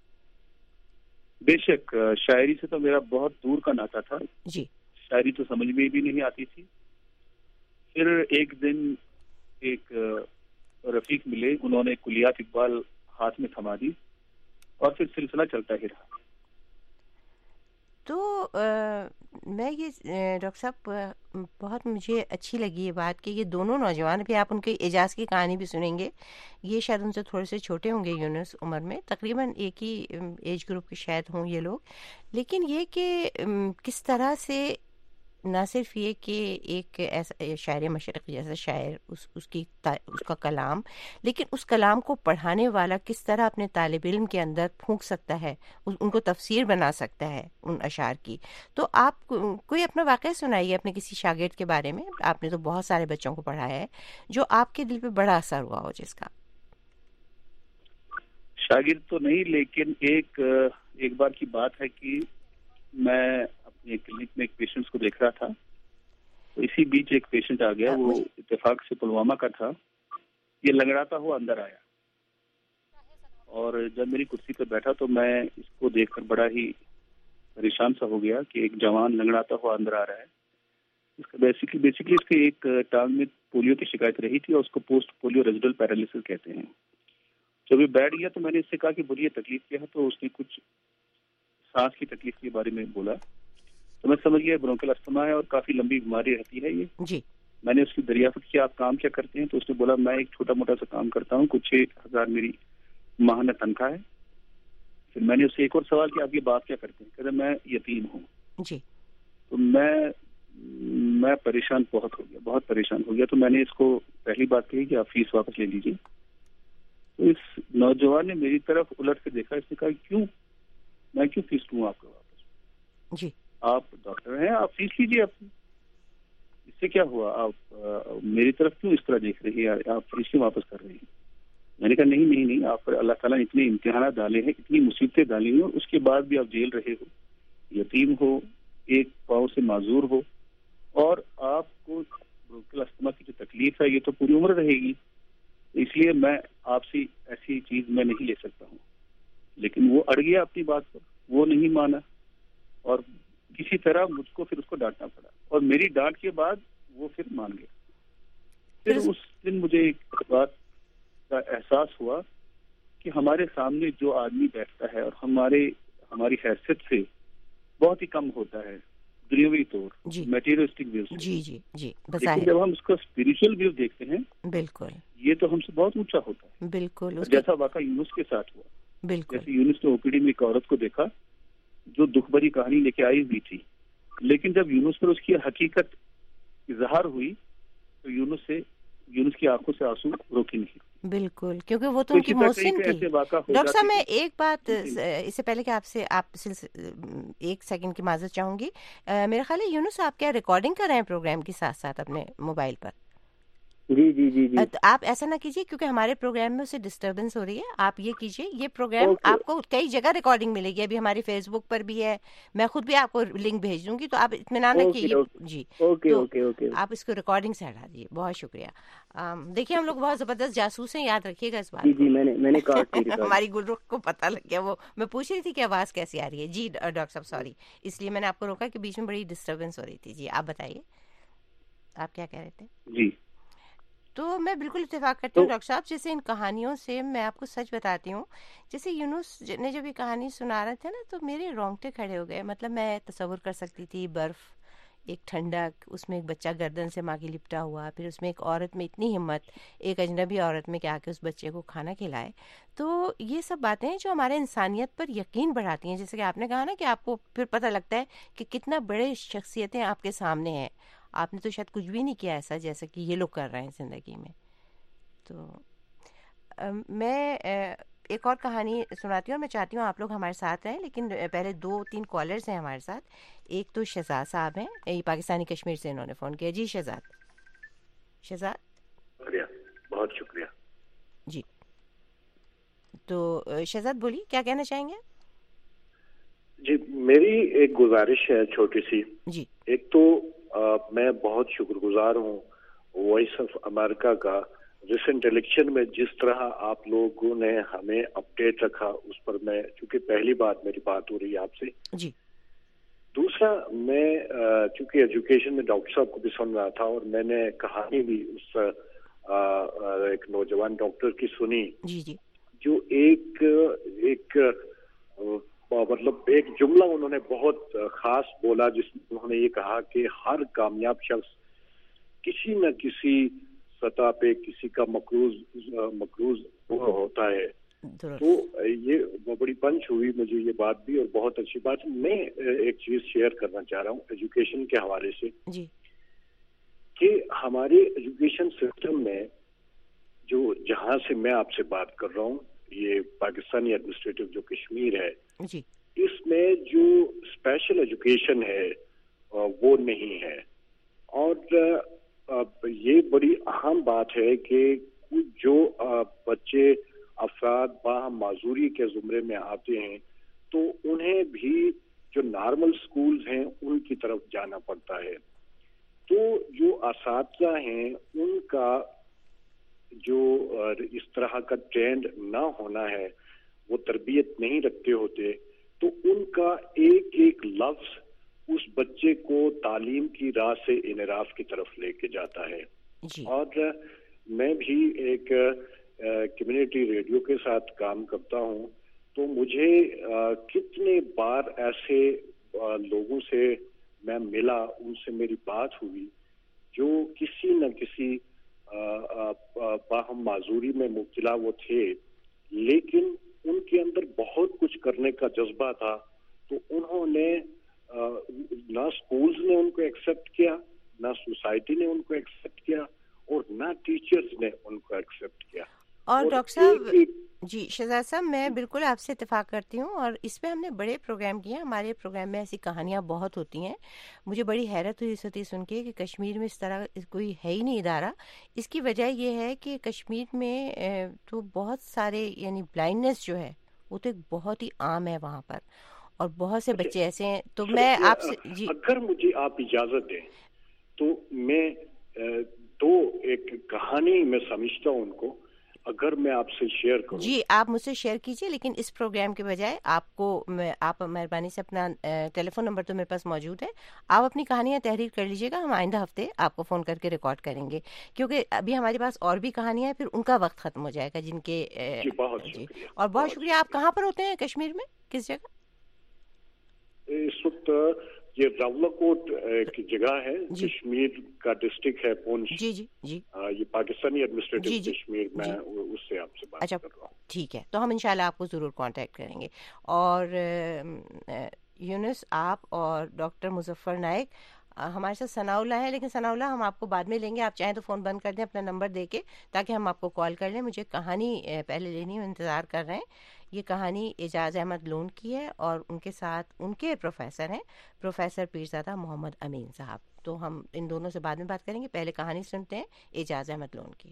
بے شک شاعری سے تو میرا بہت دور کا ناطا تھا. جی. شاعری تو سمجھ میں بھی نہیں آتی تھی. پھر ایک دن ایک رفیق ملے, انہوں نے کلیات اقبال ہاتھ میں تھما دی اور پھر سلسلہ چلتا ہی رہا. تو میں یہ ڈاکٹر صاحب بہت مجھے اچھی لگی یہ بات کہ یہ دونوں نوجوان بھی, آپ ان کے اعجاز کی کہانی بھی سنیں گے. یہ شاید ان سے تھوڑے سے چھوٹے ہوں گے یونس عمر میں, تقریباً ایک ہی ایج گروپ کے شاید ہوں یہ لوگ. لیکن یہ کہ کس طرح سے نہ صرف یہ کہ ایک ایسا شاعر مشرق جیسا شاعر اس اس کی اس کا کلام, لیکن اس کلام کو پڑھانے والا کس طرح اپنے طالب علم کے اندر پھونک سکتا ہے, ان کو تفسیر بنا سکتا ہے ان اشعار کی. تو آپ کوئی اپنا واقعہ سنائیے اپنے کسی شاگرد کے بارے میں. آپ نے تو بہت سارے بچوں کو پڑھایا ہے, جو آپ کے دل پہ بڑا اثر ہوا ہو جس کا. شاگرد تو نہیں, لیکن ایک ایک بار کی بات ہے کہ میں اپنے کلینک میں ایک پیشنٹ کو دیکھ رہا تھا, تو اسی بیچ ایک پیشنٹ آ گیا, وہ اتفاق سے پلوامہ کا تھا. یہ لنگڑاتا ہوا اندر آیا, اور جب میری کرسی پہ بیٹھا تو میں اس کو دیکھ کر بڑا ہی پریشان سا ہو گیا کہ ایک جوان لنگڑاتا ہوا اندر آ رہا ہے. اس کا بیسکلی بیسکلی اس کے ایک ٹانگ میں پولیو کی شکایت رہی تھی, اور اس کو پوسٹ پولیو ریزیڈل پیرالیسس کہتے ہیں. جب یہ بیٹھ گیا تو میں نے اس سے کہا کہ بولیے تکلیف کیا ہے, تو اس نے کچھ سانس کی تکلیف کے بارے میں بولا. تو میں سمجھ گیا برونکل استما ہے اور کافی لمبی بیماری رہتی ہے یہ. جی. میں نے اس کی دریافت کیا آپ کام کیا کرتے ہیں, تو اس نے بولا میں ایک چھوٹا موٹا سا کام کرتا ہوں, کچھ چھ ہزار میری ماہانہ تنخواہ ہے. پھر میں نے اس سے ایک اور سوال کیا آپ یہ بات کیا کرتے ہیں, کہتے میں یتیم ہوں. جی. تو میں میں پریشان بہت ہو گیا, بہت پریشان ہو گیا. تو میں نے اس کو پہلی بات کہی کہ آپ فیس واپس لے لیجیے. تو اس نوجوان نے میری طرف الٹ کے دیکھا, اس نے کہا کیوں, میں کیوں فیس لوں آپ کو واپس؟ جی. آپ ڈاکٹر ہیں, آپ فیس لیجیے اپنی, اس سے کیا ہوا, آپ میری طرف کیوں اس طرح دیکھ رہی ہے, آپ فیس کیوں واپس کر رہی ہیں؟ میں نے کہا نہیں نہیں نہیں, آپ پر اللہ تعالیٰ نے اتنے امتحانات ڈالے ہیں, اتنی مصیبتیں ڈالی ہیں, اس کے بعد بھی آپ جیل رہے ہو, یتیم ہو, ایک پاؤں سے معذور ہو, اور آپ کو برونکل استما کی جو تکلیف ہے یہ تو پوری عمر رہے گی. اس لیے میں آپ سے ایسی چیز میں نہیں لے سکتا ہوں. لیکن وہ اڑ گیا اپنی بات پر, وہ نہیں مانا, اور کسی طرح مجھ کو پھر اس کو ڈانٹنا پڑا, اور میری ڈانٹ کے بعد وہ پھر مان گیا. پھر اس دن مجھے ایک بات کا احساس ہوا کہ ہمارے سامنے جو آدمی بیٹھتا ہے اور ہمارے ہماری حیثیت سے بہت ہی کم ہوتا ہے دنیاوی طور, میٹیریلسٹک ویو سے, جی جی جی, لیکن جب ہم اس کا اسپریچل ویو دیکھتے ہیں, بالکل یہ تو ہم سے بہت اونچا ہوتا ہے. بالکل جیسا واقعہ یونس کے ساتھ ہوا. بالکل. جیسے یونس نے او پی ڈی میں ایک عورت کو دیکھا جو دکھ بھری کہانی لے کے آئی ہوئی تھی, لیکن جب یونس پر اس کی حقیقت اظہار ہوئی تو یونس سے یونس کی آنکھوں سے آنسو روکی نہیں. بالکل, کیونکہ وہ تو ان کی محسن تھی. ڈاکٹر صاحب میں ایک بات اس سے پہلے کہ آپ سے آپ ایک سیکنڈ کی معذرت چاہوں گی, میرا خیال ہے یونس آپ کیا ریکارڈنگ کر رہے ہیں پروگرام کے ساتھ ساتھ اپنے موبائل پر؟ جی جی جی جی آپ ایسا نہ کیجیے کیونکہ ہمارے پروگرام میں اسے ڈسٹربنس ہو رہی ہے. آپ یہ کیجیے, یہ پروگرام آپ کو کئی جگہ ریکارڈنگ ملے گی, ابھی ہماری فیس بک پر بھی ہے, میں خود بھی آپ کو لنک بھیج دوں گی, تو آپ اطمینان رکھیے. جی آپ اس کو ریکارڈنگ سے ہٹا دیجیے. بہت شکریہ. دیکھیے ہم لوگ بہت زبردست جاسوس ہیں, یاد رکھیے گا اس بات کو. میں نے میں نے ہماری گلرخ کو پتہ لگ گیا, وہ میں پوچھ رہی تھی کہ آواز کیسی آ رہی ہے. جی ڈاکٹر صاحب سوری, اس لیے میں نے آپ کو روکا کہ بیچ میں بڑی ڈسٹربنس ہو رہی تھی. جی آپ بتائیے, آپ کیا کہہ رہے تھے؟ جی تو میں بالکل اتفاق کرتی ہوں ڈاکٹر صاحب, جیسے ان کہانیوں سے میں آپ کو سچ بتاتی ہوں, جیسے یونس نے جب یہ کہانی سنا رہے تھے نا تو میرے رونگٹے کھڑے ہو گئے. مطلب میں تصور کر سکتی تھی برف, ایک ٹھنڈک, اس میں ایک بچہ گردن سے ماں کی لپٹا ہوا, پھر اس میں ایک عورت میں اتنی ہمت, ایک اجنبی عورت میں کہ آ کے اس بچے کو کھانا کھلائے. تو یہ سب باتیں جو ہمارے انسانیت پر یقین بڑھاتی ہیں, جیسے کہ آپ نے کہا نا کہ آپ کو پھر پتہ لگتا ہے کہ کتنا بڑے شخصیتیں آپ کے سامنے ہیں. آپ نے تو شاید کچھ بھی نہیں کیا ایسا جیسا کہ یہ لوگ کر رہے ہیں زندگی میں. تو میں ایک اور کہانی سناتی ہوں, اور میں چاہتی ہوں آپ لوگ ہمارے ساتھ رہیں, لیکن پہلے دو تین کالرز ہیں ہمارے ساتھ. ایک تو شہزاد صاحب ہیں, یہ پاکستانی کشمیر سے انہوں نے فون کیا. جی شہزاد. شہزاد شکریہ, بہت شکریہ. جی تو شہزاد بولیے, کیا کہنا چاہیں گے؟ جی میری ایک گزارش ہے چھوٹی سی. جی ایک تو آ, میں بہت شکر گزار ہوں وائس آف امریکہ کا. ریسنٹ الیکشن میں جس طرح آپ لوگوں نے ہمیں اپڈیٹ رکھا, اس پر میں, چونکہ پہلی بار میری بات ہو رہی ہے آپ سے. جی دوسرا, میں چونکہ ایجوکیشن میں ڈاکٹر صاحب کو بھی سن رہا تھا, اور میں نے کہانی بھی اس ایک نوجوان ڈاکٹر کی سنی. جی جی جو ایک ایک مطلب ایک جملہ انہوں نے بہت خاص بولا, جس میں انہوں نے یہ کہا کہ ہر کامیاب شخص کسی نہ کسی سطح پہ کسی کا مقروض مقروض ہوتا ہے. تو یہ بڑی پنچ ہوئی مجھے یہ بات بھی, اور بہت اچھی بات. میں ایک چیز شیئر کرنا چاہ رہا ہوں ایجوکیشن کے حوالے سے, جی کہ ہمارے ایجوکیشن سسٹم میں جو, جہاں سے میں آپ سے بات کر رہا ہوں, یہ پاکستانی ایڈمنسٹریٹو جو کشمیر ہے, جی اس میں جو اسپیشل ایجوکیشن ہے وہ نہیں ہے. اور یہ بڑی اہم بات ہے کہ جو بچے افراد باہم معذوری کے زمرے میں آتے ہیں تو انہیں بھی جو نارمل سکولز ہیں ان کی طرف جانا پڑتا ہے. تو جو اساتذہ ہیں ان کا جو اس طرح کا ٹرینڈ نہ ہونا ہے, وہ تربیت نہیں رکھتے ہوتے, تو ان کا ایک ایک لفظ اس بچے کو تعلیم کی راہ سے انحراف کی طرف لے کے جاتا ہے. جی. اور میں بھی ایک کمیونٹی ریڈیو کے ساتھ کام کرتا ہوں, تو مجھے کتنے بار ایسے لوگوں سے میں ملا, ان سے میری بات ہوئی جو کسی نہ کسی باہم معذوری میں مبتلا وہ تھے, لیکن ان کے اندر بہت کچھ کرنے کا جذبہ تھا. تو انہوں نے نہ اسکولز نے ان کو ایکسیپٹ کیا, نہ سوسائٹی نے ان کو ایکسیپٹ کیا, اور نہ ٹیچرز نے ان کو ایکسیپٹ کیا. اور ڈاکٹر صاحب, جی شہزاد صاحب, میں بالکل آپ سے اتفاق کرتی ہوں, اور اس پہ ہم نے بڑے پروگرام کیے ہیں. ہمارے پروگرام میں ایسی کہانیاں بہت ہوتی ہیں. مجھے بڑی حیرت ہوئی ستی سن کے کہ کشمیر میں اس طرح کوئی ہے ہی نہیں ادارہ. اس کی وجہ یہ ہے کہ کشمیر میں تو بہت سارے, یعنی بلائنڈنس جو ہے وہ تو ایک بہت ہی عام ہے وہاں پر, اور بہت سے بچے ایسے ہیں. تو میں آپ سے, جی اگر مجھے آپ اجازت دیں تو میں دو ایک کہانی میں سمجھتا ہوں ان کو, اگر میں آپ سے شیئر کروں. جی آپ مجھ سے شیئر کیجیے, لیکن اس پروگرام کے بجائے آپ کو, آپ مہربانی سے اپنا ٹیلی فون نمبر تو میرے پاس موجود ہے, آپ اپنی کہانیاں تحریر کر لیجیے گا. ہم آئندہ ہفتے آپ کو فون کر کے ریکارڈ کریں گے, کیونکہ ابھی ہمارے پاس اور بھی کہانیاں ہیں, پھر ان کا وقت ختم ہو جائے گا جن کے. جی بہت جی, شکریہ. اور بہت شکریہ. آپ کہاں پر ہوتے ہیں کشمیر میں, کس جگہ؟ اس وقت یہ راولا کوٹ کی جگہ ہے, کشمیر کا ڈسٹرکٹ ہے پونچھ. جی جی جی یہ پاکستانی ایڈمنسٹریٹو کشمیر, میں اس سے آپ سے بات کر رہا ہوں. ٹھیک ہے, تو ہم انشاءاللہ آپ کو ضرور کانٹیکٹ کریں گے. اور یونس آپ اور ڈاکٹر مظفر نائک. ہمارے ساتھ ثناء اللہ ہے، لیکن ثناء اللہ ہم آپ کو بعد میں لیں گے. آپ چاہیں تو فون بند کر دیں اپنا نمبر دے کے تاکہ ہم آپ کو کال کر لیں. مجھے کہانی پہلے لینی ہے، انتظار کر رہے ہیں. یہ کہانی اعجاز احمد لون کی ہے اور ان کے ساتھ ان کے پروفیسر ہیں پروفیسر پیرزادہ محمد امین صاحب. تو ہم ان دونوں سے بعد میں بات کریں گے. پہلے کہانی سنتے ہیں اعجاز احمد لون کی.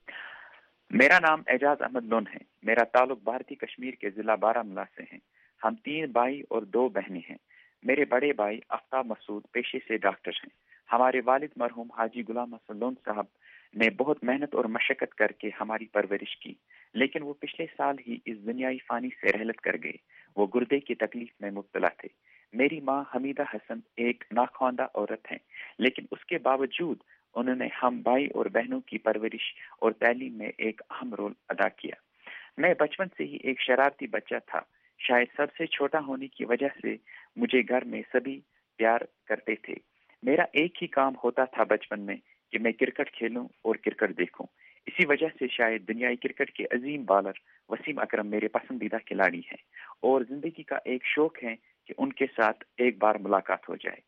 میرا نام اعجاز احمد لون ہے. میرا تعلق بھارتی کشمیر کے ضلع بارہمولہ سے ہے. ہم تین بھائی اور دو بہنیں ہیں. میرے بڑے بھائی آفتاب مسعود پیشے سے ڈاکٹر ہیں. ہمارے والد مرحوم حاجی غلام حسن لون صاحب نے بہت محنت اور مشقت کر کے ہماری پرورش کی، لیکن وہ پچھلے سال ہی اس دنیائی فانی سے رحلت کر گئے. وہ گردے کی تکلیف میں مبتلا تھے. میری ماں حمیدہ حسن ایک ناخواندہ عورت ہیں، لیکن اس کے باوجود انہوں نے ہم بھائی اور بہنوں کی پرورش اور تعلیم میں ایک اہم رول ادا کیا. میں بچپن سے ہی ایک شرارتی بچہ تھا. شاید سب سے چھوٹا ہونے کی وجہ سے مجھے گھر میں سبھی پیار کرتے تھے. میرا ایک ہی کام ہوتا تھا بچپن میں کہ میں کرکٹ کھیلوں اور کرکٹ دیکھوں. اسی وجہ سے شاید دنیائی کرکٹ کے عظیم بالر وسیم اکرم میرے پسندیدہ کھلاڑی ہیں اور زندگی کا ایک شوق ہے کہ ان کے ساتھ ایک بار ملاقات ہو جائے.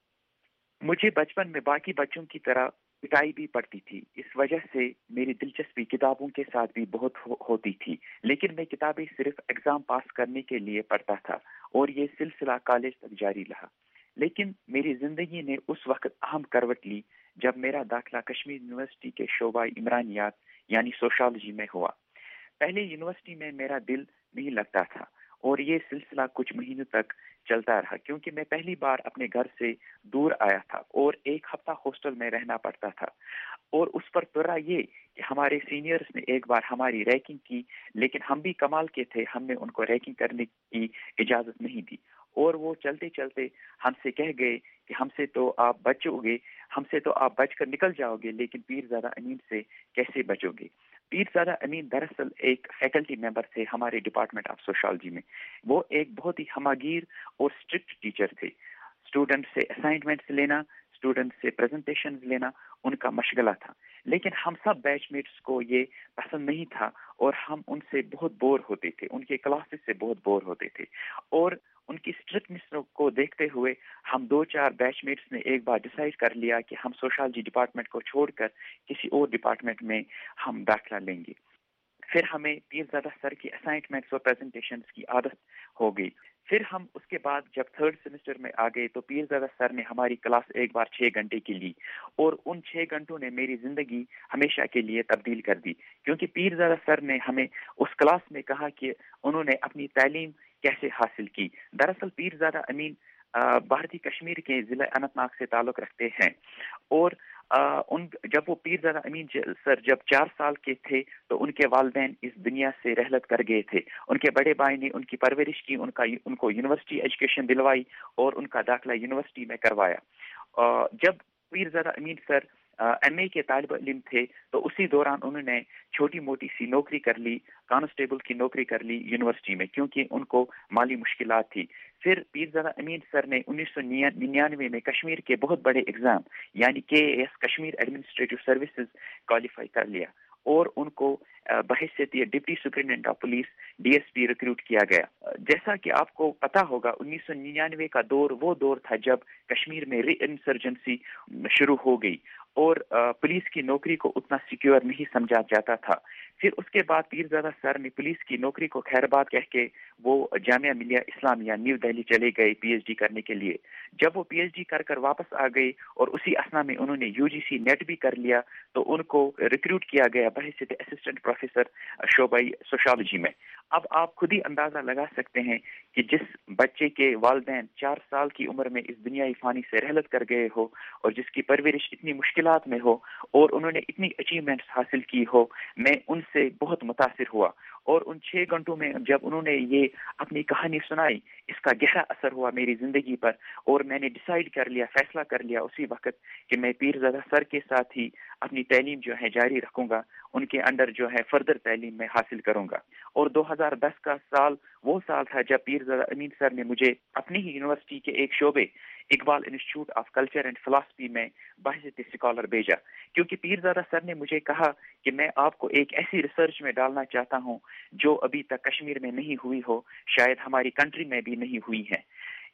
مجھے بچپن میں باقی بچوں کی طرح پٹائی بھی پڑتی تھی. اس وجہ سے میری دلچسپی کتابوں کے ساتھ بھی بہت ہو ہوتی تھی، لیکن میں کتابیں صرف ایگزام پاس کرنے کے لیے پڑھتا تھا اور یہ سلسلہ کالج تک جاری رہا. لیکن میری زندگی نے اس وقت اہم کروٹ لی جب میرا داخلہ کشمیر یونیورسٹی کے شعبہ عمرانیات یعنی سوشالوجی میں ہوا. پہلے یونیورسٹی میں میرا دل نہیں لگتا تھا اور یہ سلسلہ کچھ مہینوں تک چلتا رہا، کیونکہ میں پہلی بار اپنے گھر سے دور آیا تھا اور ایک ہفتہ ہاسٹل میں رہنا پڑتا تھا. اور اس پر پڑا یہ کہ ہمارے سینئرز نے ایک بار ہماری ریکنگ کی، لیکن ہم بھی کمال کے تھے، ہم نے ان کو ریکنگ کرنے کی اجازت نہیں دی اور وہ چلتے چلتے ہم سے کہہ گئے کہ ہم سے تو آپ بچو گے، ہم سے تو آپ بچ کر نکل جاؤ گے، لیکن پیرزادہ امین سے کیسے بچو گے. پیرزادہ امین دراصل ایک فیکلٹی ممبر تھے ہمارے ڈپارٹمنٹ آف سوشالوجی میں. وہ ایک بہت ہی ہماگیر اور اسٹرکٹ ٹیچر تھے. اسٹوڈنٹ سے اسائنمنٹس لینا، اسٹوڈنٹ سے پریزنٹیشنز لینا ان کا مشغلہ تھا. لیکن ہم سب بیچ میٹس کو یہ پسند نہیں تھا اور ہم ان سے بہت بور ہوتے تھے، ان کے کلاسز سے بہت بور ہوتے تھے. اور ان کی اسٹرکٹنس کو دیکھتے ہوئے ہم دو چار بیچ میٹس نے ایک بار ڈیسائیڈ کر لیا کہ ہم سوشالوجی ڈپارٹمنٹ کو چھوڑ کر کسی اور ڈپارٹمنٹ میں ہم داخلہ لیں گے. پھر ہمیں پیرزادہ سر کی اسائنمنٹس اور پریزنٹیشنز کی عادت ہو گئی. پھر ہم اس کے بعد جب تھرڈ سیمسٹر میں آ گئے تو پیرزادہ سر نے ہماری کلاس ایک بار چھ گھنٹے کی لی اور ان چھ گھنٹوں نے میری زندگی ہمیشہ کے لیے تبدیل کر دی، کیونکہ پیرزادہ سر نے ہمیں اس کلاس میں کہا کہ انہوں نے اپنی تعلیم کیسے حاصل کی. دراصل پیرزادہ امین بھارتی کشمیر کے ضلع اننت ناگ سے تعلق رکھتے ہیں اور آ, ان جب وہ پیرزادہ امین سر جب چار سال کے تھے تو ان کے والدین اس دنیا سے رحلت کر گئے تھے. ان کے بڑے بھائی نے ان کی پرورش کی، ان کا ان کو یونیورسٹی ایجوکیشن دلوائی اور ان کا داخلہ یونیورسٹی میں کروایا. آ, جب پیرزادہ امین سر ایم اے کے طالب علم تھے تو اسی دوران انہوں نے چھوٹی موٹی سی نوکری کر لی، کانسٹیبل کی نوکری کر لی یونیورسٹی میں، کیونکہ ان کو مالی مشکلات تھی. پھر پیرزادہ امین سر نے انیس سو ننانوے میں کشمیر کے بہت بڑے ایگزام یعنی K A S Kashmir administrative services qualify کر لیا اور ان کو بحیثیت deputy superintendent of police D S P recruit کیا گیا. جیسا کہ آپ کو پتا ہوگا انیس سو ننانوے کا دور وہ دور تھا جب کشمیر میں ری انسرجنسی شروع ہو گئی اور پولیس کی نوکری کو اتنا سیکیور نہیں سمجھا جاتا تھا. پھر اس کے بعد پیرزادہ سر نے پولیس کی نوکری کو خیر بات کہہ کے وہ جامعہ ملیہ اسلامیہ نیو دہلی چلے گئے پی ایچ ڈی کرنے کے لیے. جب وہ پی ایچ ڈی کر کر واپس آ گئے اور اسی اثنا میں انہوں نے یو جی سی نیٹ بھی کر لیا تو ان کو ریکروٹ کیا گیا بحیثیت اسسٹنٹ پروفیسر شعبہ سوشالوجی میں. اب آپ خود ہی اندازہ لگا سکتے ہیں کہ جس بچے کے والدین چار سال کی عمر میں اس دنیائی فانی سے رحلت کر گئے ہو اور جس کی پرورش اتنی مشکلات میں ہو اور انہوں نے اتنی اچیومنٹس حاصل کی ہو، میں ان سے بہت متاثر ہوا. اور ان چھ گھنٹوں میں جب انہوں نے یہ اپنی کہانی سنائی اس کا گہرا اثر ہوا میری زندگی پر اور میں نے ڈیسائیڈ کر لیا، فیصلہ کر لیا اسی وقت کہ میں پیرزادہ سر کے ساتھ ہی اپنی تعلیم جو ہے جاری رکھوں گا، ان کے انڈر جو ہے فردر تعلیم میں حاصل کروں گا. اور دو ہزار دس کا سال وہ سال تھا جب پیرزادہ امین سر نے مجھے اپنی ہی یونیورسٹی کے ایک شعبے Iqbal institute of culture and philosophy میں بحیثیت اسکالر بھیجا، کیونکہ پیرزادہ سر نے مجھے کہا کہ میں آپ کو ایک ایسی ریسرچ میں ڈالنا چاہتا ہوں جو ابھی تک کشمیر میں نہیں ہوئی ہو، شاید ہماری کنٹری میں بھی نہیں ہوئی ہے.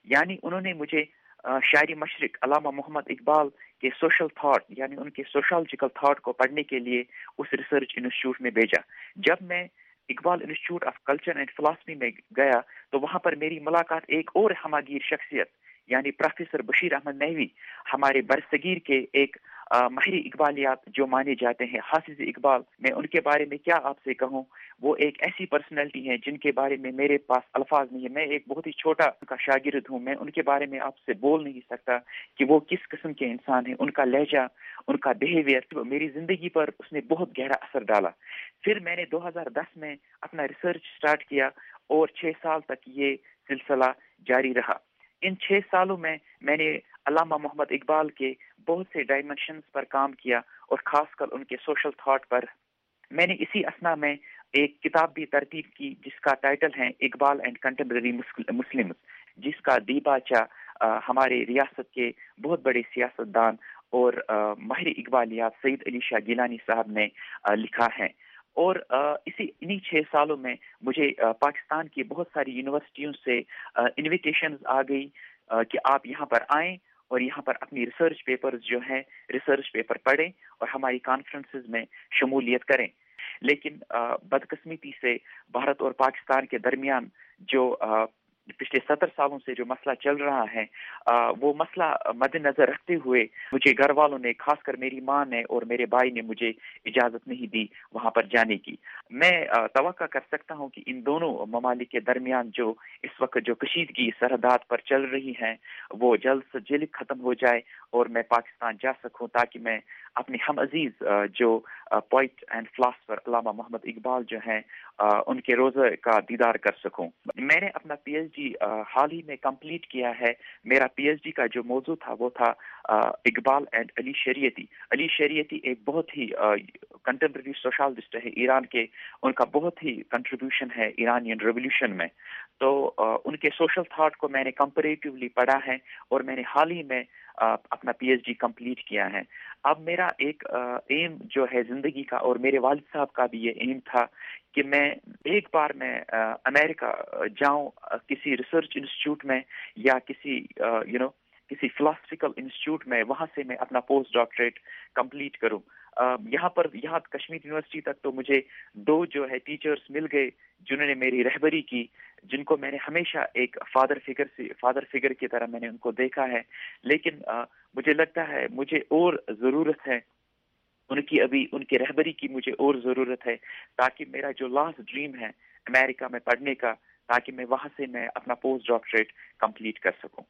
یعنی انہوں نے مجھے شاعری مشرق علامہ محمد اقبال کے سوشل تھاٹ یعنی ان کے سوشالوجیکل تھاٹ کو پڑھنے کے لیے اس ریسرچ انسٹیٹیوٹ میں بھیجا. جب میں Iqbal institute of culture and philosophy میں گیا تو وہاں پر میری ملاقات ایک اور ہماگیر شخصیت یعنی پروفیسر بشیر احمد نحوی, ہمارے برصغیر کے ایک ماہر اقبالیات جو مانے جاتے ہیں, حافظ اقبال. میں ان کے بارے میں کیا آپ سے کہوں, وہ ایک ایسی پرسنالٹی ہیں جن کے بارے میں میرے پاس الفاظ نہیں ہے. میں ایک بہت ہی چھوٹا ان کا شاگرد ہوں, میں ان کے بارے میں آپ سے بول نہیں سکتا کہ وہ کس قسم کے انسان ہیں. ان کا لہجہ, ان کا بیہیویئر میری زندگی پر اس نے بہت گہرا اثر ڈالا. پھر میں نے دو ہزار دس میں اپنا ریسرچ سٹارٹ کیا اور چھ سال تک یہ سلسلہ جاری رہا. ان چھ سالوں میں میں نے علامہ محمد اقبال کے بہت سے ڈائمنشنز پر کام کیا اور خاص کر ان کے سوشل تھاٹ پر. میں نے اسی اثنا میں ایک کتاب بھی ترتیب کی جس کا ٹائٹل ہے اقبال اینڈ کنٹمپریری مسلمز, جس کا دیباچہ ہمارے ریاست کے بہت بڑے سیاست دان اور ماہر اقبالیات سید علی شاہ گیلانی صاحب نے لکھا ہے. اور اسی انہی چھ سالوں میں مجھے پاکستان کی بہت ساری یونیورسٹیوں سے انویٹیشنز آ گئی کہ آپ یہاں پر آئیں اور یہاں پر اپنی ریسرچ پیپرز جو ہیں ریسرچ پیپر پڑھیں اور ہماری کانفرنسز میں شمولیت کریں. لیکن بدقسمتی سے بھارت اور پاکستان کے درمیان جو پچھلے ستر سالوں سے جو مسئلہ چل رہا ہے وہ مسئلہ مد نظر رکھتے ہوئے مجھے گھر والوں نے, خاص کر میری ماں نے اور میرے بھائی نے مجھے اجازت نہیں دی وہاں پر جانے کی. میں توقع کر سکتا ہوں کہ ان دونوں ممالک کے درمیان جو اس وقت جو کشیدگی سرحدات پر چل رہی ہیں وہ جلد سے جلد ختم ہو جائے اور میں پاکستان جا سکوں تاکہ میں اپنے ہم عزیز جو پوئٹ اینڈ فلاسفر علامہ محمد اقبال جو ہیں ان کے روزے کا دیدار کر سکوں. میں نے اپنا پی ایچ ڈی حال ہی میں کمپلیٹ کیا ہے. میرا پی ایچ ڈی کا جو موضوع تھا وہ تھا اقبال اینڈ علی شریعتی. علی شریعتی ایک بہت ہی کنٹمپریری سوشالسٹ ہے ایران کے, ان کا بہت ہی کنٹریبیوشن ہے ایرانین ریولیوشن میں. تو ان کے سوشل تھاٹ کو میں نے کمپیریٹیولی پڑھا ہے اور میں نے حال ہی میں اپنا پی ایچ ڈی کمپلیٹ کیا ہے. اب میرا ایک ایم جو ہے زندگی کا, اور میرے والد صاحب کا بھی یہ ایم تھا کہ میں ایک بار میں امریکہ جاؤں کسی ریسرچ انسٹیٹیوٹ میں یا کسی یو نو کسی فلاسفیکل انسٹیٹیوٹ میں, وہاں سے میں اپنا پوسٹ ڈاکٹریٹ کمپلیٹ کروں. یہاں پر یہاں کشمیر یونیورسٹی تک تو مجھے دو جو ہے ٹیچرز مل گئے جنہوں نے میری رہبری کی, جن کو میں نے ہمیشہ ایک فادر فگر سے فادر فگر کی طرح میں نے ان کو دیکھا ہے. لیکن مجھے لگتا ہے مجھے اور ضرورت ہے ان کی, ابھی ان کی رہبری کی مجھے اور ضرورت ہے تاکہ میرا جو لاسٹ ڈریم ہے امریکہ میں پڑھنے کا, تاکہ میں وہاں سے میں اپنا پوسٹ ڈاکٹریٹ کمپلیٹ کر سکوں.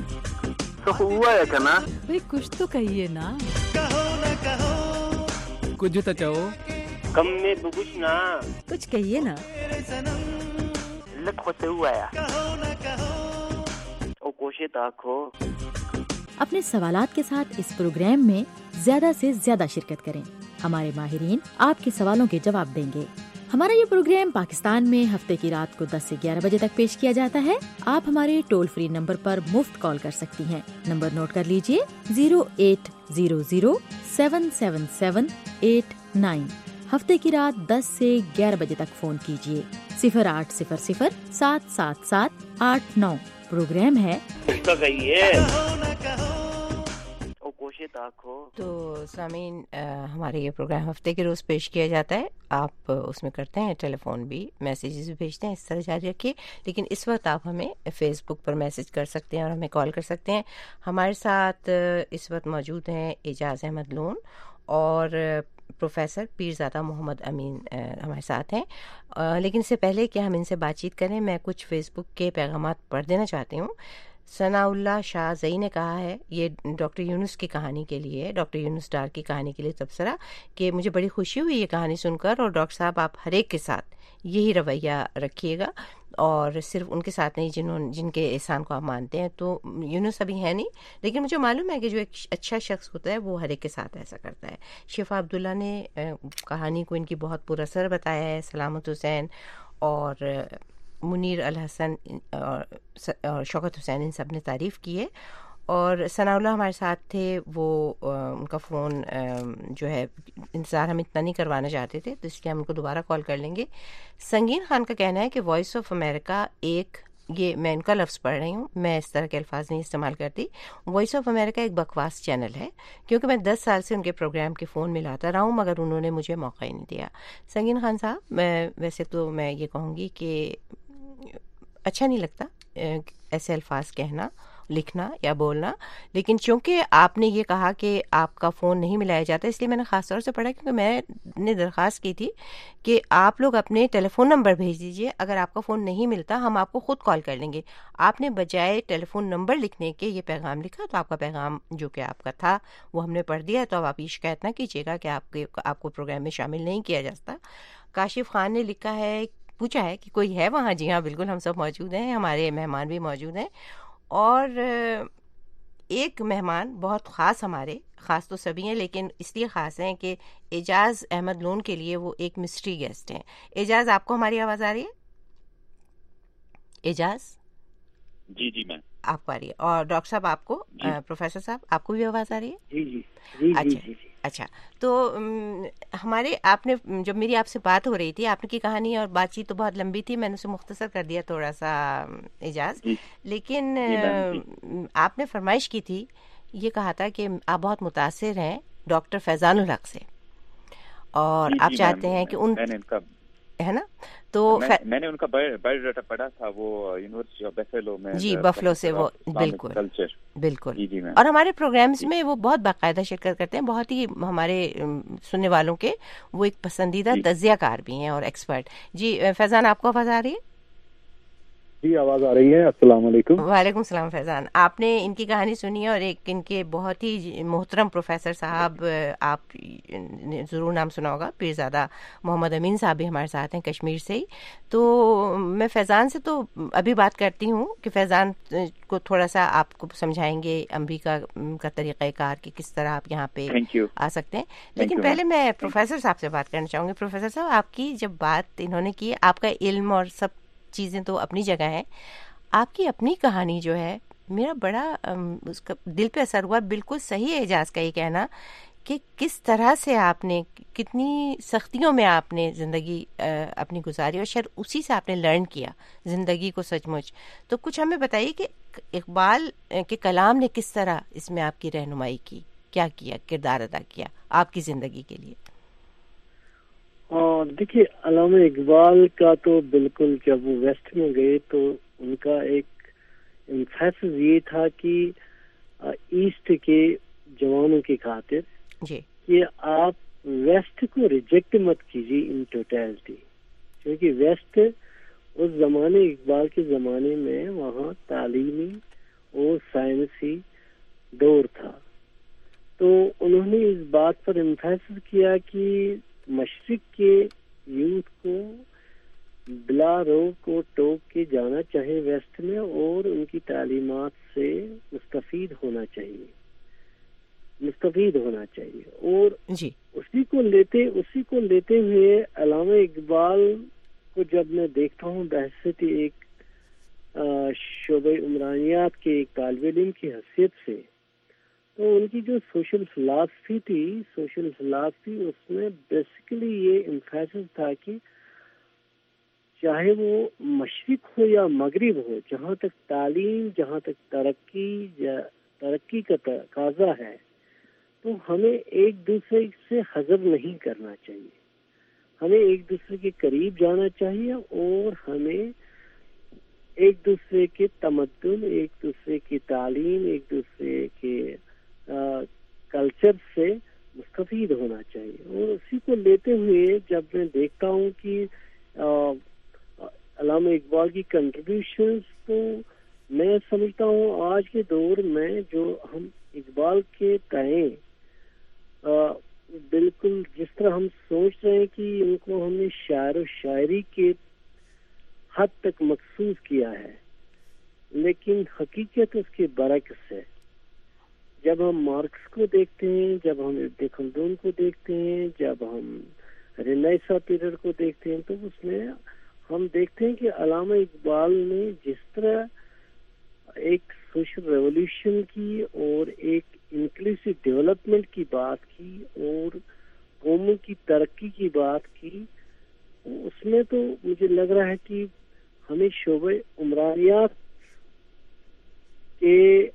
تو ہوا ہے کنا بھئی کچھ تو کہیے نا, کہو نہ کہو کچھ تو چاہو کم میں بگوش نا, کچھ کہیے نا, لکھ ہوتے ہوا ہے کہو نہ کہو او کوشے تاکھو. اپنے سوالات کے ساتھ اس پروگرام میں زیادہ سے زیادہ شرکت کریں. ہمارے ماہرین آپ کے سوالوں کے جواب دیں گے. ہمارا یہ پروگرام پاکستان میں ہفتے کی رات کو دس سے گیارہ بجے تک پیش کیا جاتا ہے. آپ ہمارے ٹول فری نمبر پر مفت کال کر سکتی ہیں. نمبر نوٹ کر لیجئے zero eight zero zero seven seven seven eight nine. ہفتے کی رات دس سے گیارہ بجے تک فون کیجئے. صفر آٹھ صفر صفر سات سات سات آٹھ نو. پروگرام ہے تو سامعین, ہمارے یہ پروگرام ہفتے کے روز پیش کیا جاتا ہے. آپ اس میں کرتے ہیں ٹیلی فون بھی, میسیجز بھی بھیجتے ہیں, اس طرح جاری رکھیے. لیکن اس وقت آپ ہمیں فیس بک پر میسیج کر سکتے ہیں اور ہمیں کال کر سکتے ہیں. ہمارے ساتھ اس وقت موجود ہیں اعجاز احمد لون اور پروفیسر پیرزادہ محمد امین ہمارے ساتھ ہیں. لیکن اس سے پہلے کہ ہم ان سے بات چیت کریں, میں کچھ فیس بک کے پیغامات پڑھ دینا چاہتی ہوں. ثناء اللہ شاہ زئی نے کہا ہے, یہ ڈاکٹر یونس کی کہانی کے لیے, ڈاکٹر یونس ڈار کی کہانی کے لیے تبصرہ, کہ مجھے بڑی خوشی ہوئی یہ کہانی سن کر, اور ڈاکٹر صاحب آپ ہر ایک کے ساتھ یہی رویہ رکھیے گا, اور صرف ان کے ساتھ نہیں جنہوں جن کے احسان کو آپ مانتے ہیں. تو یونس ابھی ہے نہیں, لیکن مجھے معلوم ہے کہ جو ایک اچھا شخص ہوتا ہے وہ ہر ایک کے ساتھ ایسا کرتا ہے. شفا عبداللہ نے کہانی کو ان کی بہت پر اثر بتایا ہے. سلامت حسین اور منیر الحسن اور شوکت حسین ان سب نے تعریف کی ہے. اور ثناء اللہ ہمارے ساتھ تھے, وہ ان کا فون جو ہے انتظار ہم اتنا نہیں کروانا چاہتے تھے, تو اس لیے ہم ان کو دوبارہ کال کر لیں گے. سنگین خان کا کہنا ہے کہ وائس آف امریکہ ایک یہ میں ان کا لفظ پڑھ رہی ہوں, میں اس طرح کے الفاظ نہیں استعمال کرتی. وائس آف امریکہ ایک بکواس چینل ہے, کیونکہ میں دس سال سے ان کے پروگرام کے فون ملاتا رہا ہوں, مگر انہوں نے مجھے موقع ہی نہیں دیا. سنگین خان صاحب, میں ویسے تو میں یہ کہوں گی کہ اچھا نہیں لگتا ایسے الفاظ کہنا, لکھنا یا بولنا, لیکن چونکہ آپ نے یہ کہا کہ آپ کا فون نہیں ملایا جاتا, اس لیے میں نے خاص طور سے پڑھا, کیونکہ میں نے درخواست کی تھی کہ آپ لوگ اپنے ٹیلی فون نمبر بھیج دیجئے, اگر آپ کا فون نہیں ملتا ہم آپ کو خود کال کر لیں گے. آپ نے بجائے ٹیلی فون نمبر لکھنے کے یہ پیغام لکھا, تو آپ کا پیغام جو کہ آپ کا تھا وہ ہم نے پڑھ دیا. تو اب آپ یہ شکایت نہ کیجیے گا کہ آپ کے آپ کو پروگرام میں شامل نہیں کیا جاتا. کاشف خان نے لکھا ہے, پوچھا ہے کہ کوئی ہے وہاں. جی ہاں بالکل, ہم سب موجود ہیں, ہمارے مہمان بھی موجود ہیں, اور ایک مہمان بہت خاص, ہمارے خاص تو سبھی ہیں لیکن اس لیے خاص ہیں کہ اعجاز احمد لون کے لیے وہ ایک مسٹری گیسٹ ہیں. اعجاز, آپ کو ہماری آواز آ رہی ہے؟ اعجاز جی جی میم آپ کو آ رہی ہے, اور ڈاکٹر صاحب آپ کو, پروفیسر صاحب آپ کو بھی آواز آ رہی ہے؟ جی جی جی اچھا اچھا. تو ہمارے, آپ نے جب میری آپ سے بات ہو رہی تھی, آپ کی کہانی اور بات چیت تو بہت لمبی تھی, میں نے اسے مختصر کر دیا تھوڑا سا اعجاز, لیکن آپ نے فرمائش کی تھی, یہ کہا تھا کہ آپ بہت متاثر ہیں ڈاکٹر فیضان الحق سے, اور آپ چاہتے ہیں کہ ان, ہے نا, تو میں نے ان کا بایو ڈاٹا پڑھا تھا, وہ یونیورسٹی آف بفلو میں, جی بفلو سے, وہ بالکل بالکل, اور ہمارے پروگرامز میں وہ بہت باقاعدہ شرکت کرتے ہیں, بہت ہی ہمارے سننے والوں کے وہ ایک پسندیدہ تجزیہ کار بھی ہیں اور ایکسپرٹ. جی فیضان, آپ کو آواز آ رہی ہے؟ جی آواز آ رہی ہے. السلام علیکم. وعلیکم السلام فیضان. آپ نے ان کی کہانی سنی ہے, اور ایک ان کے بہت ہی محترم پروفیسر صاحب, آپ نے ضرور نام سنا ہوگا, پیرزادہ محمد امین صاحب بھی ہمارے ساتھ ہیں کشمیر سے ہی. تو میں فیضان سے تو ابھی بات کرتی ہوں کہ فیضان کو تھوڑا سا آپ کو سمجھائیں گے امریکہ کا طریقہ کار کہ کس طرح آپ یہاں پہ آ سکتے ہیں, لیکن پہلے میں پروفیسر صاحب سے بات کرنا چاہوں گی. پروفیسر صاحب, آپ کی جب بات انہوں نے کی, آپ کا علم اور سب چیزیں تو اپنی جگہ ہیں, آپ کی اپنی کہانی جو ہے, میرا بڑا اس کا دل پہ اثر ہوا. بالکل صحیح ہے اعجاز کا یہ کہنا کہ کس طرح سے آپ نے, کتنی سختیوں میں آپ نے زندگی اپنی گزاری, اور شاید اسی سے آپ نے لرن کیا زندگی کو سچ مچ. تو کچھ ہمیں بتائیے کہ اقبال کے کلام نے کس طرح اس میں آپ کی رہنمائی کی, کیا کیا, کردار ادا کیا آپ کی زندگی کے لیے. دیکھیے, علامہ اقبال کا تو بالکل, جب وہ ویسٹ میں گئے تو ان کا ایک امفیسس یہ تھا کہ ایسٹ کے جوانوں کی خاطر جی کہ آپ ویسٹ کو ریجیکٹ مت کیجیے ان ٹوٹیلٹی, کیونکہ ویسٹ اس زمانے, اقبال کے زمانے میں وہاں تعلیمی اور سائنسی دور تھا. تو انہوں نے اس بات پر امفیسس کیا کہ مشرق کے یوتھ کو بلا روک کو ٹوک کے جانا چاہے ویسٹ میں, اور ان کی تعلیمات سے مستفید ہونا چاہیے, مستفید ہونا چاہیے. اور جی اسی کو لیتے اسی کو لیتے ہوئے علامہ اقبال کو جب میں دیکھتا ہوں بحثیت ایک شعبہ عمرانیات کے ایک طالب علم کی حیثیت سے, تو ان کی جو سوشل فلاسفی تھی, سوشل فلاسفی اس میں بیسیکلی یہ امفیسس تھا کہ چاہے وہ مشرق ہو یا مغرب ہو, جہاں تک تعلیم, جہاں تک ترقی یا ترقی کا تقاضا ہے, تو ہمیں ایک دوسرے سے حذف نہیں کرنا چاہیے, ہمیں ایک دوسرے کے قریب جانا چاہیے, اور ہمیں ایک دوسرے کے تمدن, ایک دوسرے کی تعلیم, ایک دوسرے کے کلچر سے مستفید ہونا چاہیے. اور اسی کو لیتے ہوئے جب میں دیکھتا ہوں کہ علامہ اقبال کی کنٹریبیوشنز, تو میں سمجھتا ہوں آج کے دور میں جو ہم اقبال کے تئیں بالکل جس طرح ہم سوچ رہے ہیں کہ ان کو ہم نے شاعر و شاعری کے حد تک مخصوص کیا ہے, لیکن حقیقت اس کے برعکس ہے. جب ہم مارکس کو دیکھتے ہیں, جب ہم ابن خلدون کو دیکھتے ہیں, جب ہم رینیسا پیریڈ کو دیکھتے ہیں, تو اس میں ہم دیکھتے ہیں کہ علامہ اقبال نے جس طرح ایک سوشل ریولیوشن کی اور ایک انکلوسیو ڈیولپمنٹ کی بات کی اور قوموں کی ترقی کی بات کی, اس میں تو مجھے لگ رہا ہے کہ ہمیں شعبہ عمرانیات کے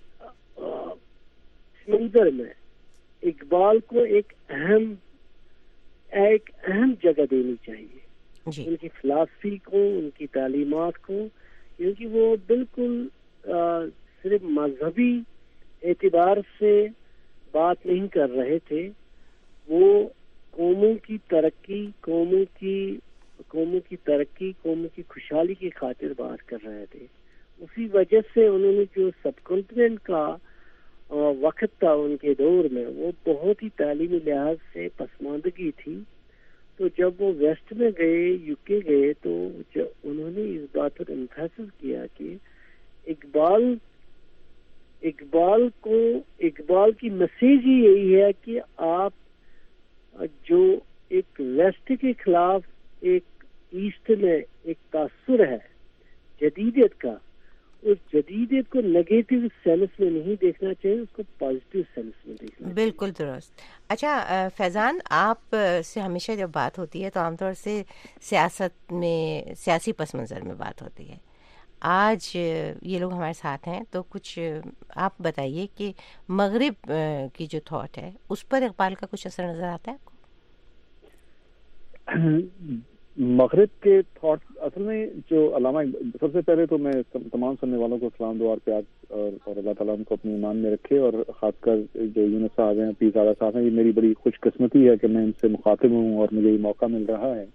سمندر میں اقبال کو ایک اہم ایک اہم جگہ دینی چاہیے جی. ان کی فلسفی کو، ان کی تعلیمات کو، کیونکہ وہ بالکل صرف مذہبی اعتبار سے بات نہیں کر رہے تھے، وہ قوموں کی ترقی قوموں کی قوموں کی ترقی قوموں کی خوشحالی کی خاطر بات کر رہے تھے. اسی وجہ سے انہوں نے جو سب کنٹیننٹ کا وقت تھا ان کے دور میں، وہ بہت ہی تعلیمی لحاظ سے پسماندگی تھی. تو جب وہ ویسٹ میں گئے، یو کے گئے، تو انہوں نے اس بات پر امفاسس کیا کہ اقبال اقبال کو اقبال کی میسیج ہی یہی ہے کہ آپ جو ایک ویسٹ کے خلاف ایک ایسٹ میں ایک تاثر ہے جدیدیت کا، اس جدیدیت کو نیگیٹو سینس میں نہیں دیکھنا چاہیے، اس کو پازیٹیو سینس میں دیکھنا چاہیے. بالکل درست. اچھا فیضان، آپ سے ہمیشہ جب بات ہوتی ہے تو عام طور سے سیاست میں سیاسی پس منظر میں بات ہوتی ہے. آج یہ لوگ ہمارے ساتھ ہیں، تو کچھ آپ بتائیے کہ مغرب کی جو تھاٹ ہے اس پر اقبال کا کچھ اثر نظر آتا ہے آپ کو؟ مغرب کے تھاٹ اصل میں جو علامہ، سب سے پہلے تو میں تمام سننے والوں کو سلام دعا پیار اور اللہ تعالیٰ ان کو اپنے ایمان میں رکھے، اور خاص کر جو یونس صاحب ہیں، پیر زادہ صاحب ہیں، یہ میری بڑی خوش قسمتی ہے کہ میں ان سے مخاطب ہوں اور مجھے یہ موقع مل رہا ہے،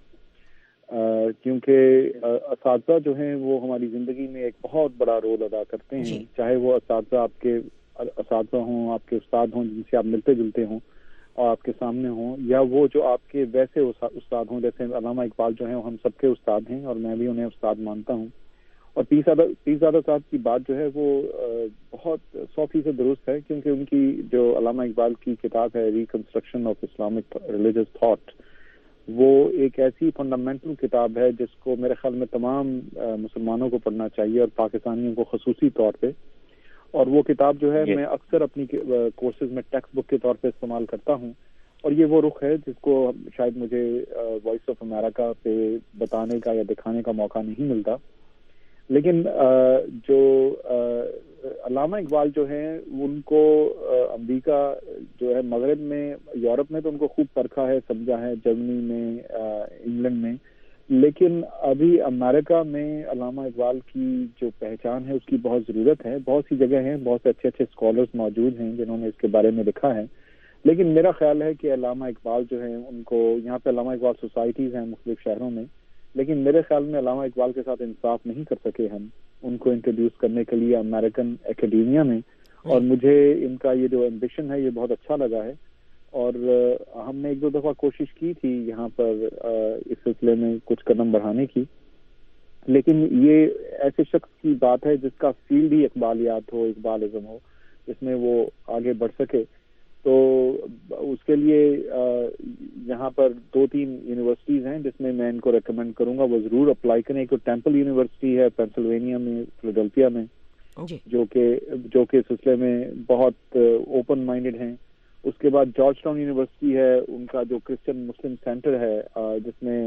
کیونکہ اساتذہ جو ہیں وہ ہماری زندگی میں ایک بہت بڑا رول ادا کرتے ہیں. چاہے وہ اساتذہ آپ کے اساتذہ ہوں، آپ کے استاد ہوں جن سے آپ ملتے جلتے ہوں اور آپ کے سامنے ہوں، یا وہ جو آپ کے ویسے استاد ہوں، جیسے علامہ اقبال جو ہیں ہم سب کے استاد ہیں اور میں بھی انہیں استاد مانتا ہوں. اور پیر زادہ پیر زادہ صاحب کی بات جو ہے وہ بہت سو فیصد درست ہے، کیونکہ ان کی جو علامہ اقبال کی کتاب ہے reconstruction of Islamic religious thought, وہ ایک ایسی فنڈامنٹل کتاب ہے جس کو میرے خیال میں تمام مسلمانوں کو پڑھنا چاہیے اور پاکستانیوں کو خصوصی طور پہ. اور وہ کتاب جو ہے میں اکثر اپنی کورسز میں ٹیکسٹ بک کے طور پہ استعمال کرتا ہوں، اور یہ وہ رخ ہے جس کو شاید مجھے وائس آف امریکہ پہ بتانے کا یا دکھانے کا موقع نہیں ملتا. لیکن جو علامہ اقبال جو ہیں ان کو امریکہ جو ہے مغرب میں، یورپ میں تو ان کو خوب پرکھا ہے، سمجھا ہے، جرمنی میں، انگلینڈ میں، لیکن ابھی امریکہ میں علامہ اقبال کی جو پہچان ہے اس کی بہت ضرورت ہے. بہت سی جگہ ہیں، بہت سے اچھے اچھے اسکالرز موجود ہیں جنہوں نے اس کے بارے میں لکھا ہے، لیکن میرا خیال ہے کہ علامہ اقبال جو ہیں ان کو، یہاں پہ علامہ اقبال سوسائٹیز ہیں مختلف شہروں میں، لیکن میرے خیال میں علامہ اقبال کے ساتھ انصاف نہیں کر سکے ہم ان کو انٹروڈیوس کرنے کے لیے امریکن اکیڈیمیا میں. اور مجھے ان کا یہ جو ایمبیشن ہے یہ بہت اچھا لگا ہے، اور ہم نے ایک دو دفعہ کوشش کی تھی یہاں پر اس سلسلے میں کچھ قدم بڑھانے کی، لیکن یہ ایسے شخص کی بات ہے جس کا فیلڈ ہی اقبالیات ہو، اقبالزم ہو، جس میں وہ آگے بڑھ سکے. تو اس کے لیے یہاں پر دو تین یونیورسٹیز ہیں جس میں میں ان کو ریکمینڈ کروں گا وہ ضرور اپلائی کریں. ایک تو ٹیمپل یونیورسٹی ہے پینسلوینیا میں، فیلاڈیلفیا میں، جو کہ جو کہ سلسلے میں بہت اوپن مائنڈیڈ ہیں. اس کے بعد جارج ٹاؤن یونیورسٹی ہے، ان کا جو کرسچن مسلم سینٹر ہے جس میں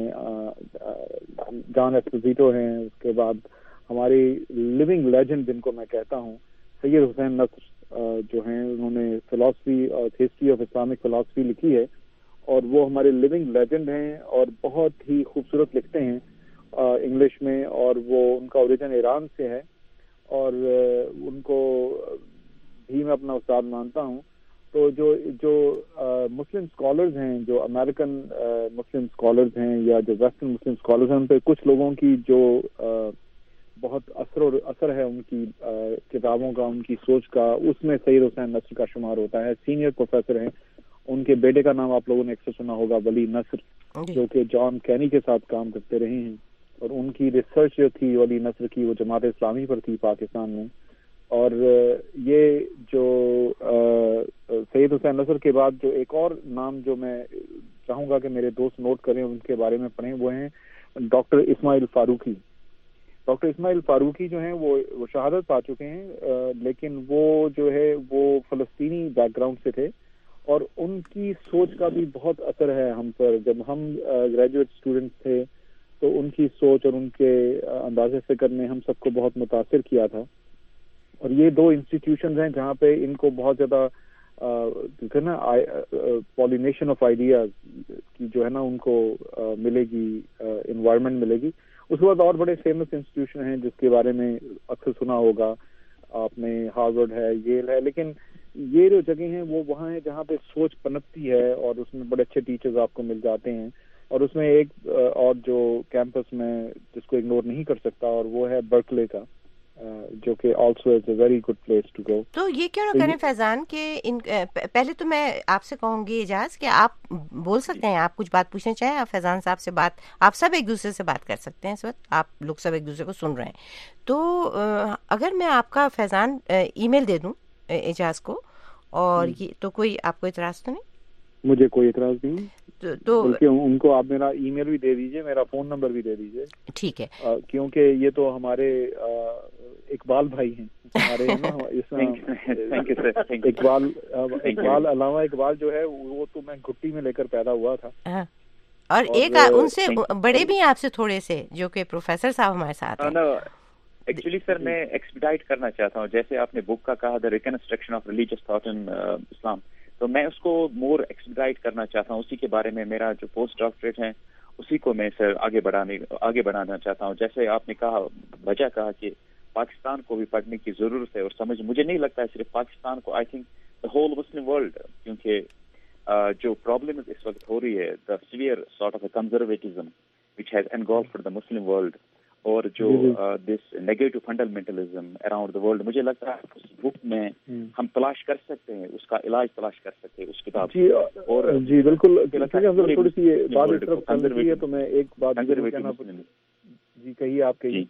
جان ایسپوزیٹو ہیں. اس کے بعد ہماری لیونگ لیجنڈ جن کو میں کہتا ہوں سید حسین نصر جو ہیں، انہوں نے فلاسفی اور ہسٹری آف اسلامک فلاسفی لکھی ہے، اور وہ ہمارے لیونگ لیجنڈ ہیں اور بہت ہی خوبصورت لکھتے ہیں انگلش میں، اور وہ ان کا اوریجن ایران سے ہے، اور ان کو بھی میں اپنا استاد مانتا ہوں. تو جو جو مسلم اسکالرز ہیں، جو امریکن مسلم اسکالرز ہیں یا جو ویسٹرن مسلم اسکالرز ہیں، ان پہ کچھ لوگوں کی جو بہت اثر اور اثر ہے ان کی کتابوں کا، ان کی سوچ کا، اس میں سید حسین نصر کا شمار ہوتا ہے. سینئر پروفیسر ہیں، ان کے بیٹے کا نام آپ لوگوں نے اکثر سنا ہوگا، ولی نصر، جو کہ جان کینی کے ساتھ کام کرتے رہے ہیں، اور ان کی ریسرچ جو تھی ولی نصر کی وہ جماعت اسلامی پر تھی پاکستان میں. اور یہ جو سید حسین نصر کے بعد جو ایک اور نام جو میں چاہوں گا کہ میرے دوست نوٹ کریں، ان کے بارے میں پڑھیں، وہ ہیں doctor Ismail Faruqi. Doctor Ismail Faruqi جو ہیں وہ وہ شہادت پا چکے ہیں، لیکن وہ جو ہے وہ فلسطینی بیک گراؤنڈ سے تھے، اور ان کی سوچ کا بھی بہت اثر ہے ہم پر. جب ہم گریجویٹ اسٹوڈنٹس تھے تو ان کی سوچ اور ان کے انداز فکر نے ہم سب کو بہت متاثر کیا تھا. اور یہ دو انسٹیٹیوشنز ہیں جہاں پہ ان کو بہت زیادہ نا پالینیشن آف آئیڈیاز کی جو ہے نا ان کو ملے گی، انوائرمنٹ ملے گی. اس کے بعد اور بڑے فیمس انسٹیٹیوشن ہیں جس کے بارے میں اکثر سنا ہوگا آپ نے، ہارورڈ ہے، ییل ہے، لیکن یہ جو جگہ ہیں وہ وہاں ہیں جہاں پہ سوچ پنپتی ہے اور اس میں بڑے اچھے ٹیچرز آپ کو مل جاتے ہیں. اور اس میں ایک اور جو کیمپس میں جس کو اگنور نہیں کر سکتا اور وہ ہے برکلے کا، جو کہ also is a very good place to go. تو یہ کیوں نہ کریں فیضان کہ ان پہلے تو میں آپ سے کہوں گی اعجاز کہ آپ بول سکتے ہیں، آپ کچھ بات پوچھنا چاہیں، آپ فیضان صاحب سے بات، آپ سب ایک دوسرے سے بات کر سکتے ہیں اس وقت، آپ لوگ سب ایک دوسرے کو سن رہے ہیں. تو اگر میں آپ کا فیضان ای میل دے دوں اعجاز کو، اور یہ تو کوئی آپ کو اعتراض تو نہیں؟ مجھے کوئی اعتراض نہیں، تو ان کو آپ میرا ای میل بھی دے دیجیے، میرا فون نمبر بھی دے دیجیے. ٹھیک ہے، کیونکہ یہ تو ہمارے اقبال بھائی ہیں ہمارے نا، اس میں اقبال اقبال علامہ اقبال جو ہے وہ تو میں گھٹی میں لے کر پیدا ہوا تھا. اور ایک ان سے بڑے بھی ہیں آپ سے تھوڑے سے، جو کہ پروفیسر صاحب ہمارے ساتھ ہیں. ایکچولی سر میں ایکسپیڈائٹ کرنا چاہتا ہوں، جیسے آپ نے بک کا کہا the reconstruction of religious thought in Islam, تو میں اس کو مور ایکسپیڈائٹ کرنا چاہتا ہوں. اسی کے بارے میں میرا جو پوسٹ ڈاکٹریٹ ہے اسی کو میں سر آگے بڑھانے آگے بڑھانا چاہتا ہوں. جیسے آپ نے کہا، وجہ کہا کہ پاکستان کو بھی پڑھنے کی ضرورت ہے اور سمجھ، مجھے نہیں لگتا ہے صرف پاکستان کو، I think the whole Muslim world, کیونکہ جو پرابلم اس وقت ہو رہی ہے، the severe sort of a conservatism which has engulfed the Muslim world, اور جو this negative fundamentalism around the world, مجھے لگتا ہے اس بک میں ہم تلاش کر سکتے ہیں، اس کا علاج تلاش کر سکتے ہیں اس کتاب. جی اور جی بالکل، تھوڑی سی بات اس طرف ہے تو میں ایک بات جی کہیے، آپ کہیے.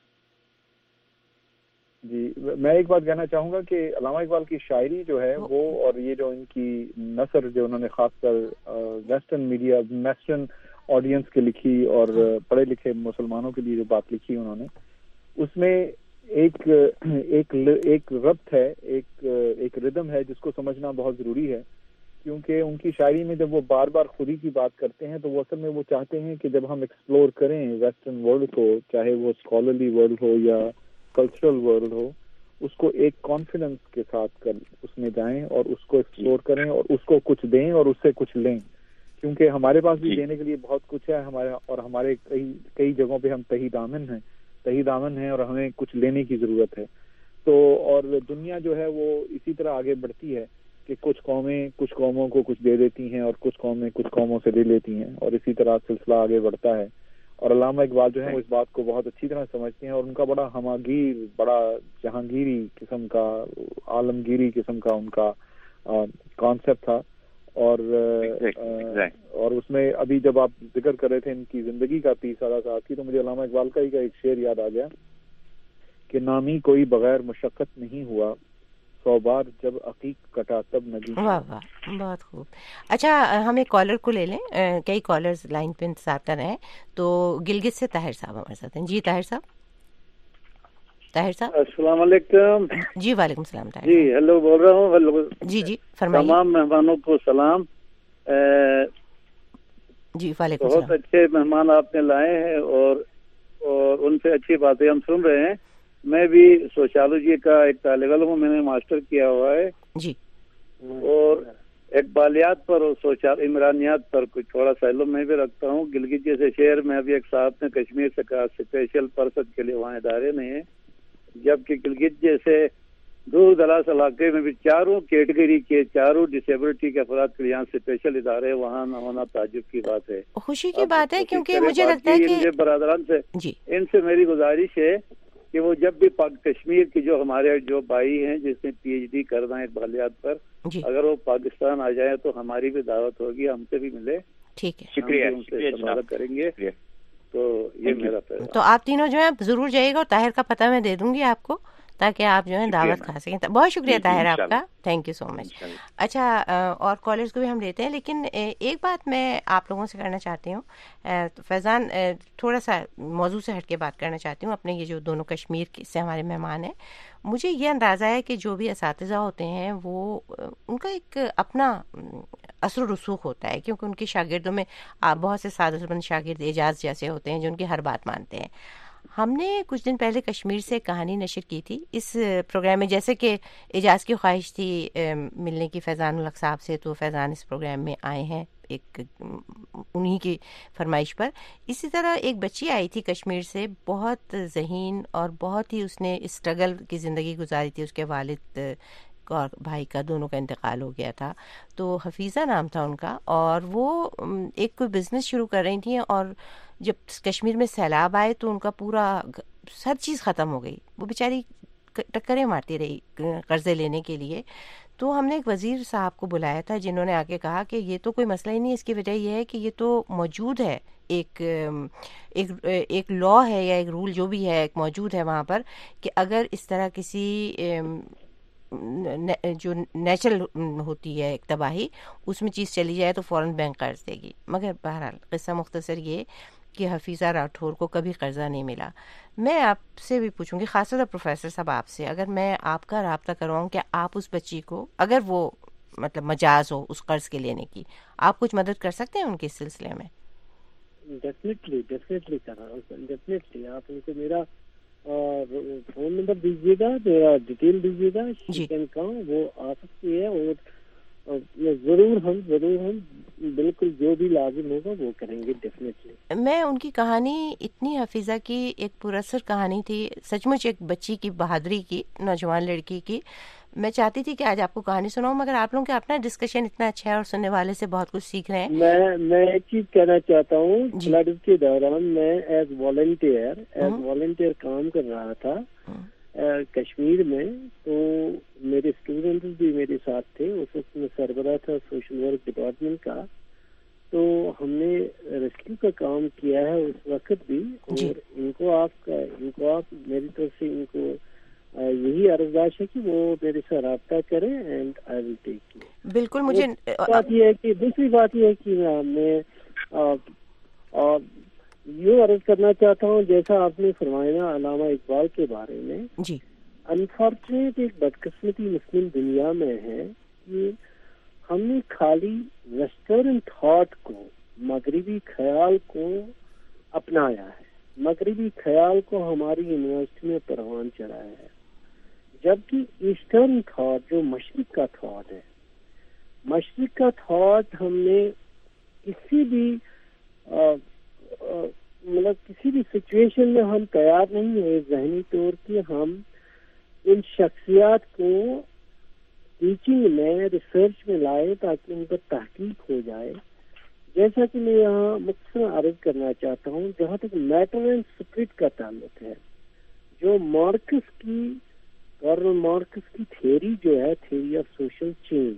جی میں ایک بات کہنا چاہوں گا کہ علامہ اقبال کی شاعری جو ہے وہ، اور یہ جو ان کی نثر جو انہوں نے خاص کر ویسٹرن میڈیا ویسٹرن آڈینس کے لکھی اور پڑھے لکھے مسلمانوں کے لیے جو بات لکھی انہوں نے، اس میں ایک ایک ایک ربط ہے، ایک ایک ردم ہے جس کو سمجھنا بہت ضروری ہے. کیونکہ ان کی شاعری میں جب وہ بار بار خودی کی بات کرتے ہیں تو وہ اصل میں وہ چاہتے ہیں کہ جب ہم ایکسپلور کریں ویسٹرن ورلڈ کو، چاہے وہ اسکالرلی ورلڈ ہو یا کلچرل ورلڈ ہو، اس کو ایک کانفیڈنس کے ساتھ کر اس میں جائیں اور اس کو ایکسپلور کریں اور اس کو کچھ دیں اور اس سے کچھ لیں. کیونکہ ہمارے پاس بھی دینے کے لیے بہت کچھ ہے ہمارے، اور ہمارے کئی کئی جگہوں پہ ہم تہی دامن ہیں تہی دامن ہیں اور ہمیں کچھ لینے کی ضرورت ہے. تو اور دنیا جو ہے وہ اسی طرح آگے بڑھتی ہے کہ کچھ قومیں کچھ قوموں کو کچھ دے دیتی ہیں اور کچھ قومیں کچھ قوموں سے لے لیتی ہیں، اور اسی طرح سلسلہ آگے بڑھتا ہے. اور علامہ اقبال جو ہے وہ اس بات کو بہت اچھی طرح سمجھتے ہیں، اور ان کا بڑا ہماگیر، بڑا جہانگیری قسم کا، عالمگیری قسم کا ان کا کانسیپٹ تھا. اور اور اس میں ابھی جب آپ ذکر کر رہے تھے ان کی زندگی کا تیس سالہ سال کی، تو مجھے علامہ اقبال کا ہی کا ایک شعر یاد آ گیا کہ نامی کوئی بغیر مشقت نہیں ہوا، سو بار جب عقیق کٹا تب ندی. واہ واہ، بہت خوب. اچھا ہم ایک کالر کو لے لیں، کئی کالرز لائن پہ انتظار کر رہے ہیں. تو گلگت سے طاہر صاحب ہمارے ساتھ ہیں. جی طاہر صاحب. طاہر صاحب السلام علیکم. جی وعلیکم السلام. طاہر جی ہیلو بول رہا ہوں. ہیلو جی جی فرمائیے. تمام مہمانوں کو سلام. جی وعلیکم السلام. بہت اچھے مہمان آپ نے لائے ہیں اور اور ان سے اچھی باتیں ہم سن رہے ہیں. میں بھی سوشالوجی کا ایک طالب علم ہوں، میں نے ماسٹر کیا ہوا ہے جی، اور اقبالیات پر اور سوشال عمرانیات پر کچھ تھوڑا سا علم میں بھی رکھتا ہوں. گلگت جیسے شہر میں ابھی ایک صاحب نے کشمیر سے کہا اسپیشل پرسن کے لیے وہاں ادارے نہیں ہیں، جبکہ گلگت جیسے دور دراز علاقے میں بھی چاروں کیٹیگری کے، چاروں ڈسیبلٹی کے افراد کے یہاں اسپیشل ادارے وہاں نہ ہونا تعجب کی بات ہے، خوشی کی بات ہے. کیونکہ مجھے لگتا ہے کہ برادران سے جی ان سے میری گزارش ہے کہ وہ جب بھی پاک کشمیر کی جو ہمارے جو بھائی ہیں جس نے پی ایچ ڈی کرنا ہے اقبالیات پر، اگر وہ پاکستان آ جائیں تو ہماری بھی دعوت ہوگی، ہم سے بھی ملے. ٹھیک ہے، شکریہ کریں گے. تو یہ میرا پیغام. تو آپ تینوں جو ہیں ضرور جائیے گا، اور طاہر کا پتہ میں دے دوں گی آپ کو تاکہ آپ جو ہے دعوت کھا سکیں. بہت شکریہ طاہر آپ کا، تھینک یو سو مچ. اچھا اور کالرز کو بھی ہم لیتے ہیں، لیکن ایک بات میں آپ لوگوں سے کرنا چاہتی ہوں. فیضان تھوڑا سا موضوع سے ہٹ کے بات کرنا چاہتی ہوں. اپنے یہ جو دونوں کشمیر سے ہمارے مہمان ہیں، مجھے یہ اندازہ ہے کہ جو بھی اساتذہ ہوتے ہیں وہ ان کا ایک اپنا اثر و رسوخ ہوتا ہے، کیونکہ ان کے شاگردوں میں بہت سے سادہ مند شاگرد اعجاز جیسے ہوتے ہیں جو ان کی ہر بات مانتے ہیں. ہم نے کچھ دن پہلے کشمیر سے کہانی نشر کی تھی اس پروگرام میں، جیسے کہ اعجاز کی خواہش تھی ملنے کی فیضان الحق صاحب سے، تو فیضان اس پروگرام میں آئے ہیں ایک انہی کی فرمائش پر. اسی طرح ایک بچی آئی تھی کشمیر سے، بہت ذہین اور بہت ہی اس نے اسٹرگل کی زندگی گزاری تھی. اس کے والد اور بھائی کا دونوں کا انتقال ہو گیا تھا، تو حفیظہ نام تھا ان کا، اور وہ ایک کوئی بزنس شروع کر رہی تھیں، اور جب کشمیر میں سیلاب آئے تو ان کا پورا ہر چیز ختم ہو گئی. وہ بیچاری ٹکریں مارتی رہی قرضے لینے کے لیے. تو ہم نے ایک وزیر صاحب کو بلایا تھا جنہوں نے آ کے کہا کہ یہ تو کوئی مسئلہ ہی نہیں، اس کی وجہ یہ ہے کہ یہ تو موجود ہے، ایک ایک ایک لا ہے یا ایک رول جو بھی ہے ایک موجود ہے وہاں پر، کہ اگر اس طرح کسی جو نیچرل ہوتی ہے ایک تباہی، اس میں چیز چلی جائے تو فوراً بینک قرض دے گی. مگر بہرحال قصہ مختصر یہ کہ حفیظہ راٹھور کو کبھی قرضہ نہیں ملا. میں آپ سے بھی پوچھوں گی، خاص طور پر پروفیسر صاحب آپ سے، اگر میں آپ کا رابطہ کرواؤں کہ آپ اس بچی کو، اگر وہ مطلب مجاز ہو اس قرض کے لینے کی، آپ کچھ مدد کر سکتے ہیں ان کے سلسلے میں؟ ڈیفینیٹلی ڈیفینیٹلی کر رہا ہوں، ڈیفینیٹلی. آپ ان کو میرا فون نمبر دیجیے گا، میرا ڈیٹیل دیجیے گا، چکن کا وہ آ سکتی ہے، اور ضرور ہم ضرور ہم بالکل جو بھی لازم ہوگا وہ کریں گے ڈیفینیٹلی. میں ان کی کہانی اتنی، حفیظہ کی ایک پراسر کہانی تھی، سچ مچ ایک بچی کی بہادری کی، نوجوان لڑکی کی. میں چاہتی تھی کہ آج آپ کو کہانی سناؤں، مگر آپ لوگوں کا اپنا ڈسکشن اتنا اچھا ہے اور سننے والے سے بہت کچھ سیکھ رہے ہیں. میں میں ایک چیز کہنا چاہتا ہوں، فلڈ کے دوران میں ایز والنٹیئر ایز والنٹیئر کام کر رہا تھا کشمیر میں، تو میرے اسٹوڈنٹس بھی میرے ساتھ تھے. اس وقت میں سربراہ تھا سوشل ورک ڈپارٹمنٹ کا، تو ہم نے ریسکیو کا کام کیا ہے اس وقت بھی. اور ان کو آپ کا ان کو آپ میری طرف سے ان کو یہی عرضداشت ہے کہ وہ میرے سے رابطہ کریں and I will take you. بالکل. مجھے بات یہ ہے کہ دوسری بات یہ ہے کہ میں یہ عرض کرنا چاہتا ہوں، جیسا آپ نے فرمایا علامہ اقبال کے بارے میں، جی انفارچونیٹ ایک بدقسمتی مسلم دنیا میں ہے کہ ہم نے خالی ویسٹرن تھاٹ کو، مغربی خیال کو اپنایا ہے، مغربی خیال کو ہماری یونیورسٹی میں پروان چڑھایا ہے، جبکہ ایسٹرن تھاٹ جو مشرق کا تھاٹ ہے، مشرق کا تھاٹ ہم نے کسی بھی مطلب کسی بھی سچویشن میں ہم تیار نہیں ہوئے ذہنی طور کی ہم ان شخصیات کو ٹیچنگ میں، ریسرچ میں لائے تاکہ ان پر تحقیق ہو جائے. جیسا کہ میں یہاں مختصر عرض کرنا چاہتا ہوں، جہاں تک میٹر اینڈ اسپرٹ کا تعلق ہے، جو مارکس کی کارل مارکس کی تھیوری جو ہے، تھیوری آف سوشل چینج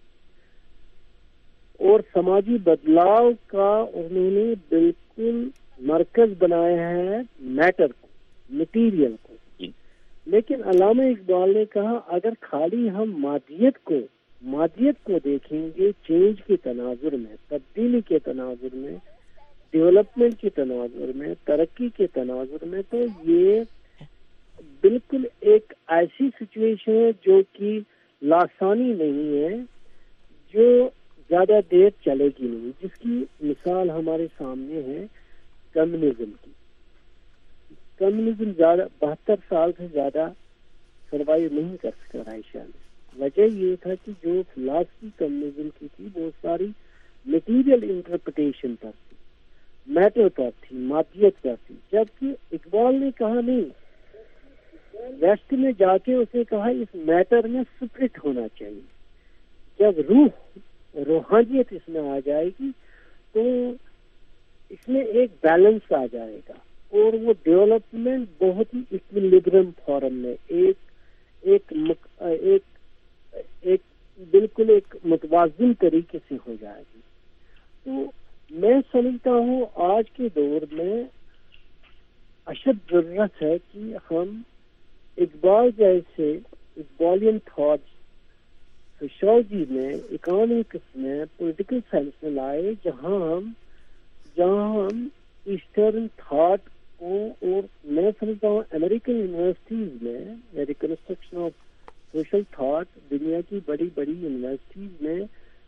اور سماجی بدلاؤ کا، انہوں نے بالکل مرکز بنایا ہے میٹر کو، مٹیریل کو. لیکن علامہ اقبال نے کہا اگر خالی ہم مادیت کو مادیت کو دیکھیں گے چینج کے تناظر میں، تبدیلی کے تناظر میں، ڈیولپمنٹ کے تناظر میں، ترقی کے تناظر میں، تو یہ بالکل ایک ایسی سچویشن ہے جو کہ لاسانی نہیں ہے، جو زیادہ دیر چلے گی نہیں، جس کی مثال ہمارے سامنے ہے کمیونزم کی. کمیونزم زیادہ بہتر سال سے زیادہ سروائیو نہیں کر سکا ایشیا میں. وجہ یہ تھا کہ جو فلاسفی کمیونزم کی تھی وہ ساری مٹیریل انٹرپریٹیشن پر تھی، میٹر پر تھی، مادیت پر تھی. جبکہ اقبال نے کہا نہیں، ویسٹ میں جا کے اس نے کہا اس میٹر میں اسپرٹ ہونا چاہیے. جب روح روحانیت اس میں آ جائے گی تو اس میں ایک بیلنس آ جائے گا، اور وہ ڈیولپمنٹ بہت ہی ایکویلبرم فارم میں ایک ایک ایک ایک بالکل ایک متوازن طریقے سے ہو جائے گی. تو میں سمجھتا ہوں آج کے دور میں اشد ضرورت ہے کہ ہم اقبال جیسے اقبالین تھاٹس سوشالوجی میں، اکنامکس میں، پولیٹیکل سائنس میں لائے، جہاں ہم جہاں ہم ایسٹرن تھاٹ کو، اور میں سمجھتا ہوں امریکن یونیورسٹیز میں ریکنسٹرکشن آف سوشل تھاٹ، دنیا کی بڑی بڑی یونیورسٹیز میں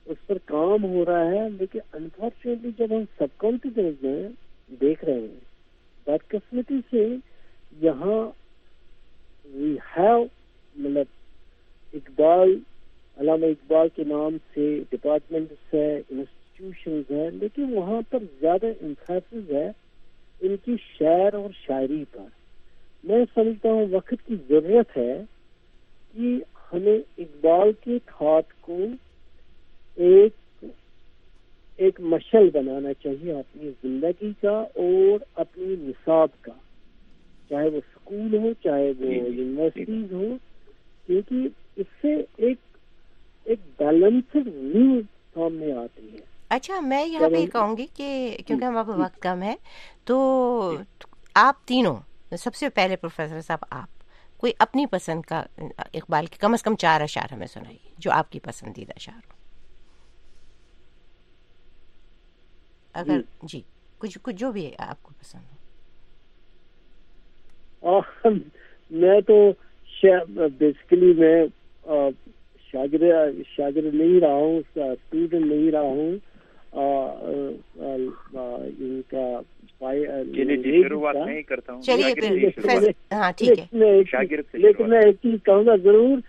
اس پر کام ہو رہا ہے، لیکن انفارچونیٹلی جب ہم سب کانفیڈنس میں دیکھ رہے ہیں بدقسمتی سے یہاں وی ہیو مطلب اقبال علامہ اقبال کے نام سے ڈپارٹمنٹس ہے، انسٹیٹیوشنز ہے، لیکن وہاں پر زیادہ امفیسس ہے ان کی شعر اور شاعری پر. میں سمجھتا ہوں وقت کی ضرورت ہے کہ ہمیں اقبال کے تھاٹ کو ایک ایک مشعل بنانا چاہیے اپنی زندگی کا اور اپنی نصاب کا، چاہے وہ اسکول ہو چاہے وہ یونیورسٹیز ہو، کیونکہ اس سے ایک ایک بیلنسڈ ویو سامنے آتی ہے. اچھا میں یہاں پہ یہ کہوں گی کہ کیونکہ ہمارا وقت کم ہے تو آپ تینوں سب سے پہلے پروفیسر صاحب آپ کوئی اپنی پسند کا اقبال کے کم از کم چار اشعار ہمیں سنائیے جو آپ کی پسندیدہ اشعار ہو. اگر جی کچھ کچھ جو بھی آپ کو پسند ہو. میں تو بیسیکلی میں شاگرد شاگرد نہیں رہا ہوں، اسٹوڈنٹ نہیں رہا ہوں. ان کا شروعات نہیں کرتا ہوں. چلیے پھر ہاں ٹھیک ہے، لیکن میں ایک چیز کہوں گا ضرور،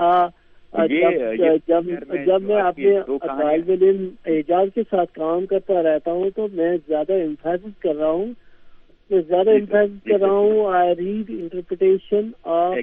جب جب میں اپنے طالب علم اعجاز کے ساتھ کام کرتا رہتا ہوں تو میں زیادہ امفیسس کر رہا ہوں میں زیادہ امفیسس کر رہا ہوں I read interpretation of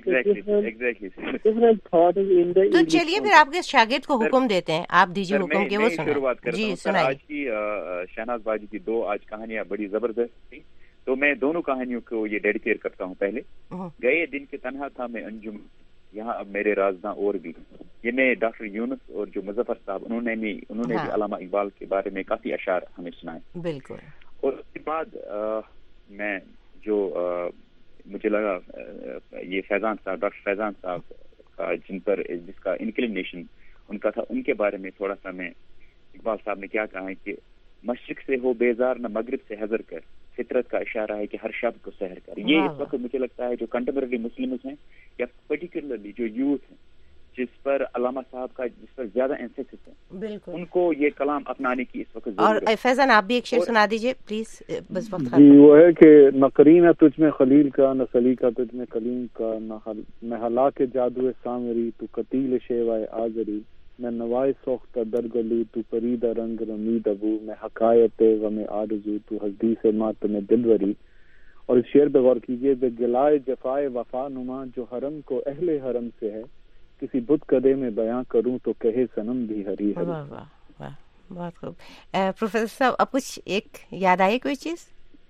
different thought in the. تو چلیے پھر آپ کے شاگرد کو حکم دیتے ہیں، آپ دیجیے حکم کہ وہ سنائیں. جی سنائیے. آج کی شہناز باجی کی دو آج کہانیاں بڑی زبردست تھیں، تو میں دونوں کہانیوں کو یہ ڈیڈیکیٹ کرتا ہوں. پہلے گئے دن کے تنہا تھا میں انجم، یہاں اب میرے رازداں اور بھی. یہ میں ڈاکٹر یونس اور جو مظفر صاحب انہوں نے بھی انہوں نے بھی علامہ اقبال کے بارے میں کافی اشعار ہمیں سنائے. بالکل. اور اس کے بعد میں جو مجھے لگا یہ فیضان صاحب ڈاکٹر فیضان صاحب کا جن پر جس کا انکلینیشن ان کا تھا، ان کے بارے میں تھوڑا سا میں اقبال صاحب نے کیا کہا ہے کہ مشرق سے ہو بیزار نہ مغرب سے حذر کر، فطرت کا اشارہ ہے کہ ہر شب کو سحر کر. یہ اس وقت مجھے لگتا ہے جو کنٹمپریری مسلمز ہیں یا پرٹیکولرلی جو یوتھ ہیں جس پر علامہ صاحب کا جس پر زیادہ ایمفیسس ہے، بالکل ان کو یہ کلام اپنانے کی اس وقت ضرورت ہے. اور فیضان آپ بھی ایک شعر سنا دیجیے پلیز. بس وقت جی وہ ہے کہ نہ قرین ہے تجھ میں خلیل کا، نہ سلیقہ تجھ میں کلیم کا، نہ ہلا کے جادو سامری تو قتیل شیوائے آزری، میں نوائے سوختہ درگلو تو پرید رنگ رمید ابو، میں حکایت غم آرزو تو حدیث ماتم دلوری. اور اس شعر پہ غور کیجیے، بے گلائے جفائے وفا نما جو حرم کو اہل حرم سے ہے، کسی بت کدے میں بیاں کروں تو کہے صنم بھی ہری ہری. واہ واہ واہ بہت خوب. پروفیسر صاحب اب کچھ ایک یاد آئی کوئی چیز؟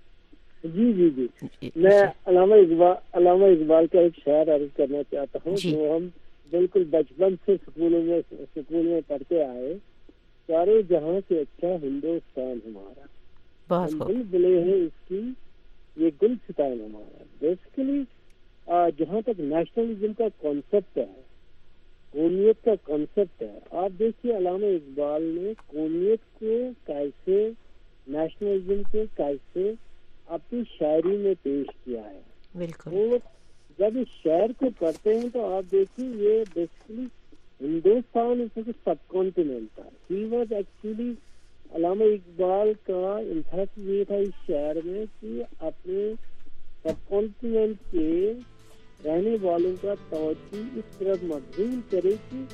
جی جی جی میں علامہ اقبال علامہ اقبال کا ایک شعر عرض کرنا چاہتا ہوں جو ہم بالکل بچپن سے اسکولوں میں اسکول میں پڑھتے آئے. سارے جہاں سے اچھا ہندوستان ہمارا، بہت دل بلے ہیں اس کی یہ گل ستان ہمارا. بیسیکلی جہاں تک نیشنلزم کا کانسیپٹ ہے، قومیت کا کانسیپٹ ہے، آپ دیکھیے علامہ اقبال نے قومیت کو کیسے نیشنلزم کو کیسے اپنی شاعری میں پیش کیا ہے. بالکل. اور جب اس شعر کو پڑھتے ہیں تو آپ دیکھیے یہ بیسیکلی ہندوستان اس کا سب کانٹیننٹ تھا. ہی واز ایکچولی علامہ اقبال کا انتہا یہ تھا اس شعر میں کہ اپنے سب کانٹیننٹ کے رہنے والوں کا توجہ اس طرح مبذول کرے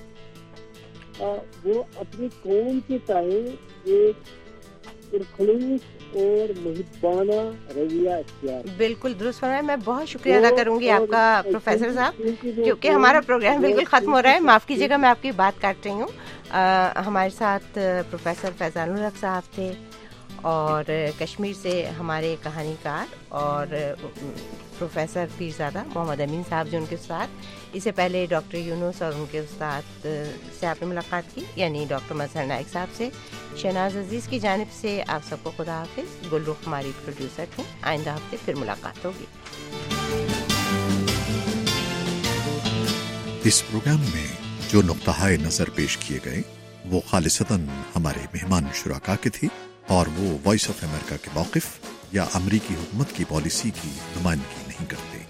کہ وہ اپنی قوم کے تئیں ایک پرخلوص اور محبانہ رویہ اختیار. بالکل درست فرمایا. میں بہت شکریہ ادا کروں گی آپ کا پروفیسر صاحب، کیونکہ ہمارا پروگرام بالکل ختم ہو رہا ہے. معاف کیجیے گا میں آپ کی بات کاٹ رہی ہوں. ہمارے ساتھ پروفیسر فیضان الحق صاحب تھے اور کشمیر سے ہمارے کہانی کار اور پروفیسر پیرزادہ محمد امین صاحب جو ان کے استاد. اس سے پہلے ڈاکٹر یونس اور ان کے استاد سے آپ نے ملاقات کی، یعنی ڈاکٹر مظہر نائک صاحب سے. شہناز عزیز کی جانب سے آپ سب کو خدا حافظ. گل رخ ہماری پروڈیوسر تھیں. آئندہ ہفتے پھر ملاقات ہوگی. اس پروگرام میں جو نقطۂ نظر پیش کیے گئے وہ خالصتاً ہمارے مہمان شرکا کے تھے اور وہ وائس آف امریکہ کے موقف یا امریکی حکومت کی پالیسی کی نمائندگی نہیں کرتے.